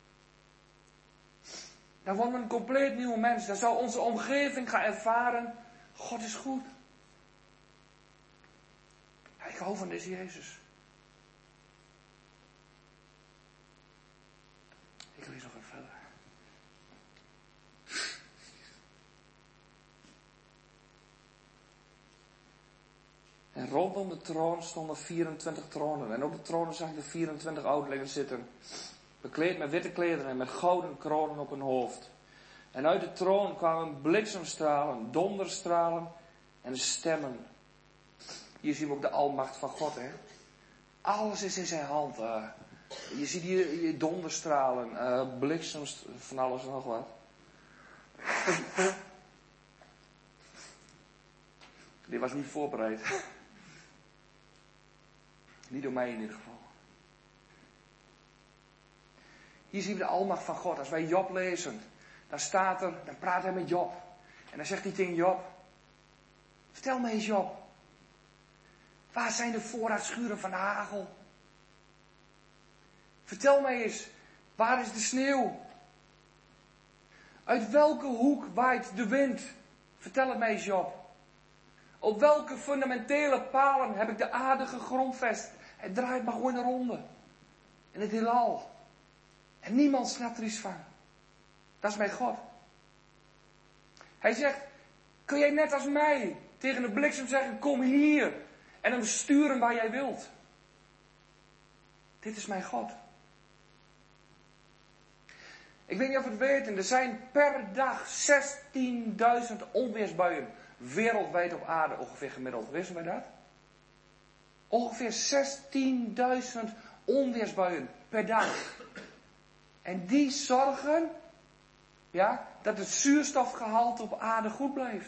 Dan worden we een compleet nieuw mens. Dan zou onze omgeving gaan ervaren, God is goed. Ja, ik hou van deze Jezus. En rondom de troon stonden vierentwintig tronen. En op de tronen zag ik de vierentwintig ouderlingen zitten. Bekleed met witte klederen en met gouden kronen op hun hoofd. En uit de troon kwamen bliksemstralen, donderstralen en stemmen. Hier zien we ook de almacht van God, hè. Alles is in zijn hand. Uh, je ziet hier, hier donderstralen, uh, bliksems, van alles en nog wat. Dit was niet voorbereid. Niet door mij in ieder geval. Hier zien we de almacht van God. Als wij Job lezen, dan staat er, dan praat hij met Job. En dan zegt hij tegen Job: vertel me eens, Job. Waar zijn de voorraadschuren van de hagel? Vertel mij eens, waar is de sneeuw? Uit welke hoek waait de wind? Vertel het mij eens, Job. Op welke fundamentele palen heb ik de aarde gegrondvest? Het draait maar gewoon een ronde. In het heelal. En niemand snapt er iets van. Dat is mijn God. Hij zegt, kun jij net als mij tegen de bliksem zeggen, kom hier. En hem sturen waar jij wilt. Dit is mijn God. Ik weet niet of je het weet, er zijn per dag zestienduizend onweersbuien wereldwijd op aarde ongeveer gemiddeld. Wisten wij dat? Ongeveer zestienduizend onweersbuien per dag. En die zorgen, ja, dat het zuurstofgehalte op aarde goed blijft.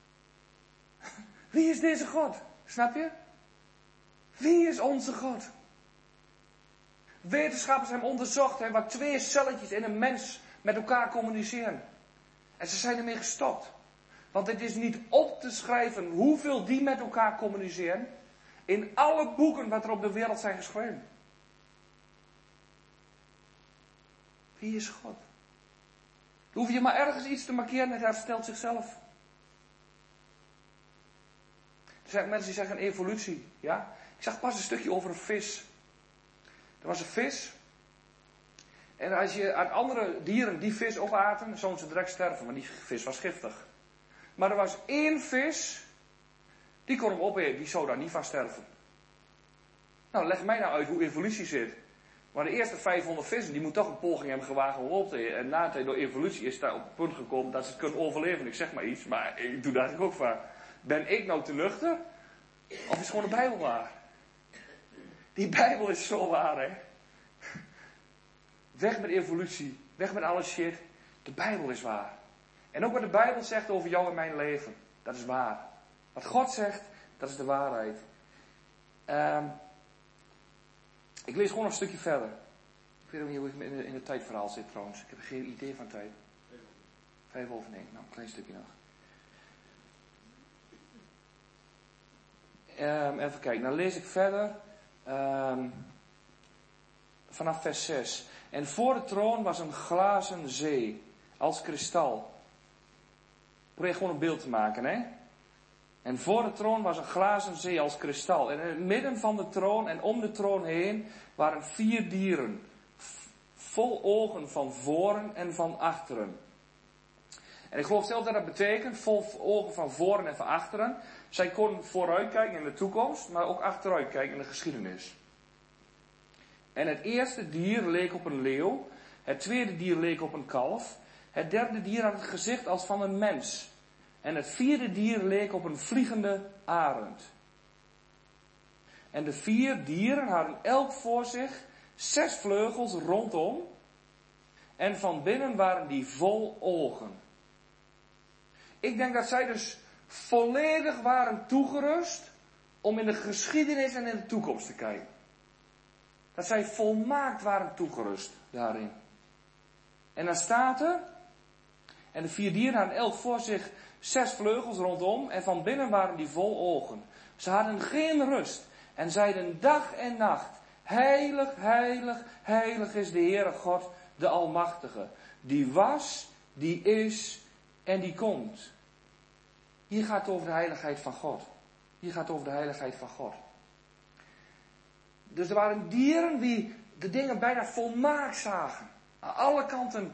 Wie is deze God? Snap je? Wie is onze God? Wetenschappers hebben onderzocht hè, wat twee celletjes in een mens met elkaar communiceren. En ze zijn ermee gestopt. Want het is niet op te schrijven hoeveel die met elkaar communiceren. In alle boeken wat er op de wereld zijn geschreven. Wie is God? Dan hoef je maar ergens iets te markeren en hij herstelt zichzelf. Er zijn mensen die zeggen evolutie. Ja? Ik zag pas een stukje over een vis. Er was een vis. En als je uit andere dieren die vis opaten, zouden ze direct sterven. Maar die vis was giftig. Maar er was één vis, die kon hem opeten, die zou daar niet van sterven. Nou, leg mij nou uit hoe evolutie zit. Maar de eerste vijfhonderd vissen, die moet toch een poging hebben gewaagd om op te eten. En na het door evolutie is daar op het punt gekomen dat ze het kunnen overleven. Ik zeg maar iets, maar ik doe daar ook van. Ben ik nou te nuchter? Of is gewoon de Bijbel waar? Die Bijbel is zo waar, hè. Weg met evolutie, weg met alle shit. De Bijbel is waar. En ook wat de Bijbel zegt over jou en mijn leven, dat is waar. Wat God zegt, dat is de waarheid. Um, ik lees gewoon nog een stukje verder. Ik weet ook niet hoe ik in het in het tijdverhaal zit trouwens. Ik heb geen idee van tijd. Vijf over negen, nou een klein stukje nog. Um, even kijken, dan lees ik verder. Um, vanaf vers zes. En voor de troon was een glazen zee, als kristal. Probeer gewoon een beeld te maken, hè. En voor de troon was een glazen zee als kristal. En in het midden van de troon en om de troon heen waren vier dieren. Vol ogen van voren en van achteren. En ik geloof zelf dat dat betekent, vol ogen van voren en van achteren. Zij konden vooruitkijken in de toekomst, maar ook achteruitkijken in de geschiedenis. En het eerste dier leek op een leeuw. Het tweede dier leek op een kalf. Het derde dier had het gezicht als van een mens. En het vierde dier leek op een vliegende arend. En de vier dieren hadden elk voor zich zes vleugels rondom. En van binnen waren die vol ogen. Ik denk dat zij dus volledig waren toegerust om in de geschiedenis en in de toekomst te kijken. Dat zij volmaakt waren toegerust daarin. En dan staat er, en de vier dieren hadden elk voor zich zes vleugels rondom en van binnen waren die vol ogen. Ze hadden geen rust en zeiden dag en nacht, heilig, heilig, heilig is de Heere God, de Almachtige. Die was, die is en die komt. Hier gaat het over de heiligheid van God. Hier gaat het over de heiligheid van God. Dus er waren dieren die de dingen bijna volmaakt zagen. Aan alle kanten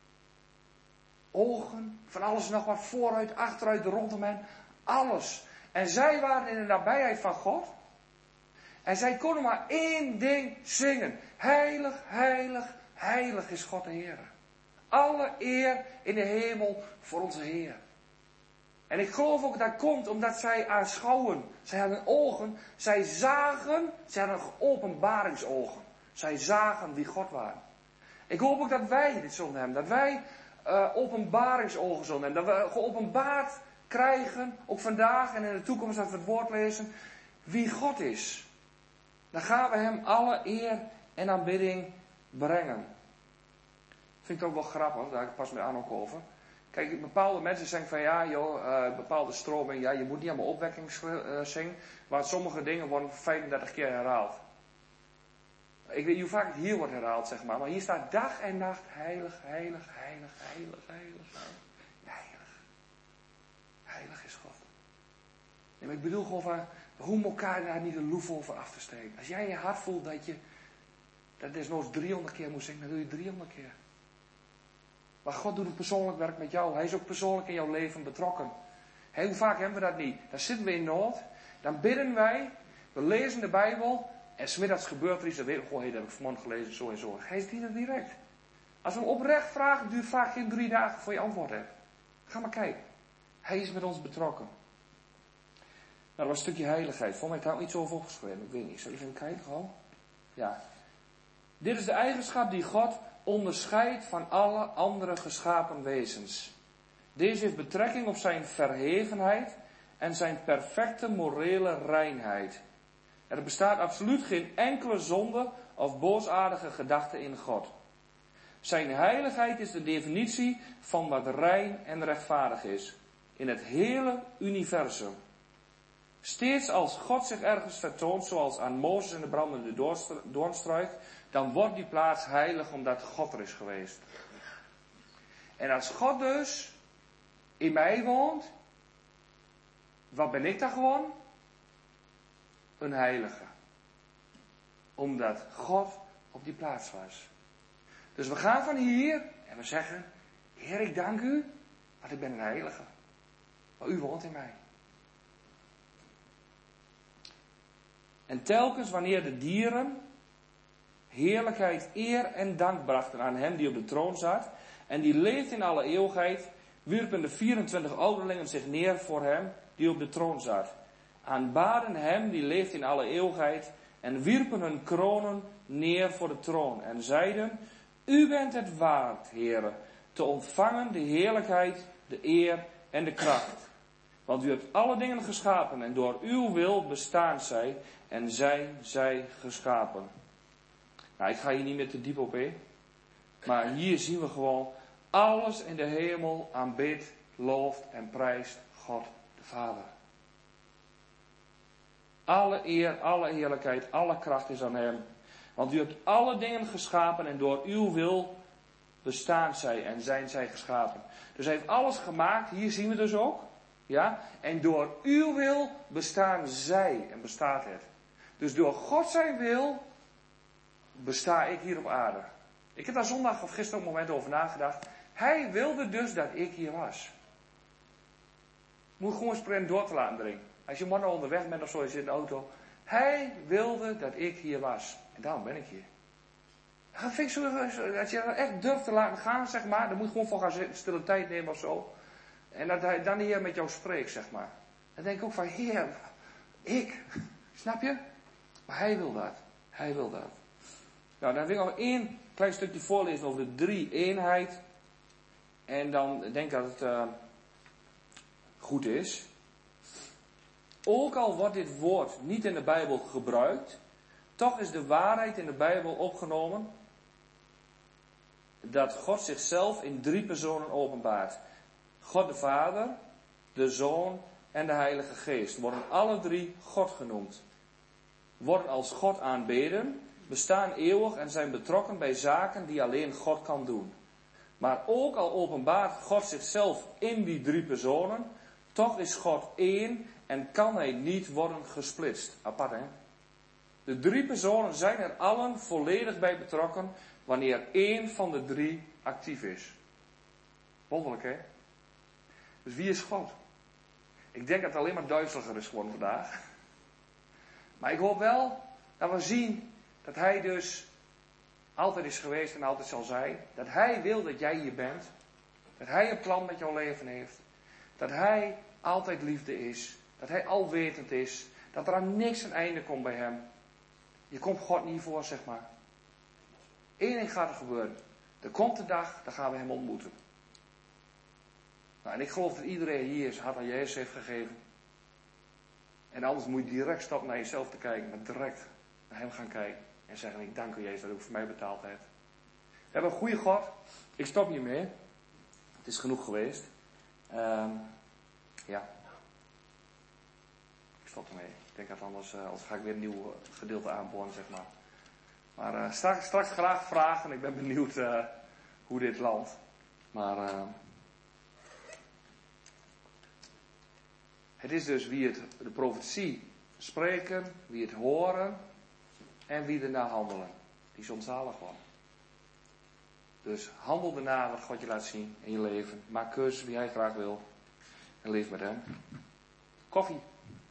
ogen, van alles nog wat vooruit, achteruit, rondom hen. Alles. En zij waren in de nabijheid van God. En zij konden maar één ding zingen. Heilig, heilig, heilig is God de Heer. Alle eer in de hemel voor onze Heer. En ik geloof ook dat komt omdat zij aanschouwen. Zij hadden ogen. Zij zagen. Zij hadden openbaringsogen. Zij zagen wie God waren. Ik hoop ook dat wij dit zullen hebben. Dat wij uh, openbaringsogen zullen hebben. Dat we geopenbaard krijgen. Ook vandaag en in de toekomst als we het woord lezen. Wie God is. Dan gaan we hem alle eer en aanbidding brengen. Vind ik ook wel grappig. Daar pas met aan ook over. Kijk, bepaalde mensen zeggen van ja, joh, uh, bepaalde stroming, ja, je moet niet allemaal opwekking uh, zingen, maar sommige dingen worden vijfendertig keer herhaald. Ik weet niet hoe vaak het hier wordt herhaald, zeg maar, maar hier staat dag en nacht heilig, heilig, heilig, heilig, heilig, heilig. Heilig is God. Nee, maar ik bedoel gewoon van, we hoeven elkaar daar niet een loef over af te steken. Als jij in je hart voelt dat je, dat desnoods driehonderd keer moet zingen, dan doe je driehonderd keer. Maar God doet een persoonlijk werk met jou. Hij is ook persoonlijk in jouw leven betrokken. Heel vaak hebben we dat niet. Dan zitten we in nood. Dan bidden wij. We lezen de Bijbel. En 's middags gebeurt er iets. Dan weten we gewoon, hé, dat heb ik vanmorgen gelezen. Zo en zo. Hij is niet direct. Als we hem oprecht vragen, duurt vaak geen drie dagen voor je antwoord hebt. Ga maar kijken. Hij is met ons betrokken. Nou, dat was een stukje heiligheid. Volgens mij heb ik daar iets over opgeschreven. Ik weet niet. Zal ik even kijken gewoon? Ja. Dit is de eigenschap die God onderscheidt van alle andere geschapen wezens. Deze heeft betrekking op zijn verhevenheid en zijn perfecte morele reinheid. Er bestaat absoluut geen enkele zonde of boosaardige gedachte in God. Zijn heiligheid is de definitie van wat rein en rechtvaardig is in het hele universum. Steeds als God zich ergens vertoont, zoals aan Mozes in de brandende doornstruik, dan wordt die plaats heilig omdat God er is geweest. En als God dus in mij woont, wat ben ik dan gewoon? Een heilige. Omdat God op die plaats was. Dus we gaan van hier en we zeggen, Heer, ik dank u, want ik ben een heilige. Maar u woont in mij. En telkens wanneer de dieren heerlijkheid, eer en dank brachten aan hem die op de troon zat, en die leeft in alle eeuwigheid, wierpen de vierentwintig ouderlingen zich neer voor hem die op de troon zat, aanbaden hem die leeft in alle eeuwigheid, en wierpen hun kronen neer voor de troon, en zeiden, u bent het waard, Heere, te ontvangen de heerlijkheid, de eer en de kracht. Want u hebt alle dingen geschapen, en door uw wil bestaan zij, en zijn zij geschapen. Nou, ik ga hier niet meer te diep op in. Maar hier zien we gewoon alles in de hemel aanbidt, looft en prijst God de Vader. Alle eer, alle heerlijkheid, alle kracht is aan hem. Want u hebt alle dingen geschapen en door uw wil bestaan zij en zijn zij geschapen. Dus hij heeft alles gemaakt, hier zien we dus ook. Ja? En door uw wil bestaan zij en bestaat het. Dus door God zijn wil besta ik hier op aarde. Ik heb daar zondag of gisteren op een moment over nagedacht. Hij wilde dus dat ik hier was. Moet gewoon sprint door te laten dringen. Als je mannen onderweg bent of zo, je zit in de auto. Hij wilde dat ik hier was. En daarom ben ik hier. Dat vind ik zo, dat je dat echt durft te laten gaan, zeg maar. Dan moet je gewoon voor gaan zitten, stille tijd nemen of zo. En dat hij dan hier met jou spreekt, zeg maar. Dan denk ik ook van, Heer, ik. Snap je? Maar hij wil dat. Hij wil dat. Nou, dan wil ik nog één klein stukje voorlezen over de drie eenheid. En dan denk ik dat het uh, goed is. Ook al wordt dit woord niet in de Bijbel gebruikt, toch is de waarheid in de Bijbel opgenomen dat God zichzelf in drie personen openbaart. God de Vader, de Zoon en de Heilige Geest worden alle drie God genoemd. Worden als God aanbeden, bestaan eeuwig en zijn betrokken bij zaken die alleen God kan doen. Maar ook al openbaart God zichzelf in die drie personen, toch is God één en kan hij niet worden gesplitst. Apart, hè? De drie personen zijn er allen volledig bij betrokken wanneer één van de drie actief is. Wonderlijk, hè? Dus wie is God? Ik denk dat het alleen maar duizeliger is geworden vandaag. Maar ik hoop wel dat we zien dat hij dus altijd is geweest en altijd zal zijn. Dat hij wil dat jij hier bent. Dat hij een plan met jouw leven heeft. Dat hij altijd liefde is. Dat hij alwetend is. Dat er aan niks een einde komt bij hem. Je komt God niet voor, zeg maar. Eén ding gaat er gebeuren. Er komt de dag, dan gaan we hem ontmoeten. Nou, en ik geloof dat iedereen hier zijn hart aan Jezus heeft gegeven. En anders moet je direct stappen naar jezelf te kijken. Maar direct naar hem gaan kijken. En zeggen, ik dank u Jezus dat u voor mij betaald hebt. We hebben een goede God. Ik stop niet meer. Het is genoeg geweest. Um, ja. Ik stop ermee. Ik denk dat anders, uh, anders ga ik weer een nieuw gedeelte aanboren, zeg maar. Maar uh, straks, straks graag vragen. Ik ben benieuwd uh, hoe dit landt. Maar uh, het is dus wie het, de profetie spreken, wie het horen en wie ernaar handelen. Die zullen zalig worden. Dus handel ernaar wat God je laat zien in je leven. Maak keuzes wie hij graag wil. En leef met hem. Koffie.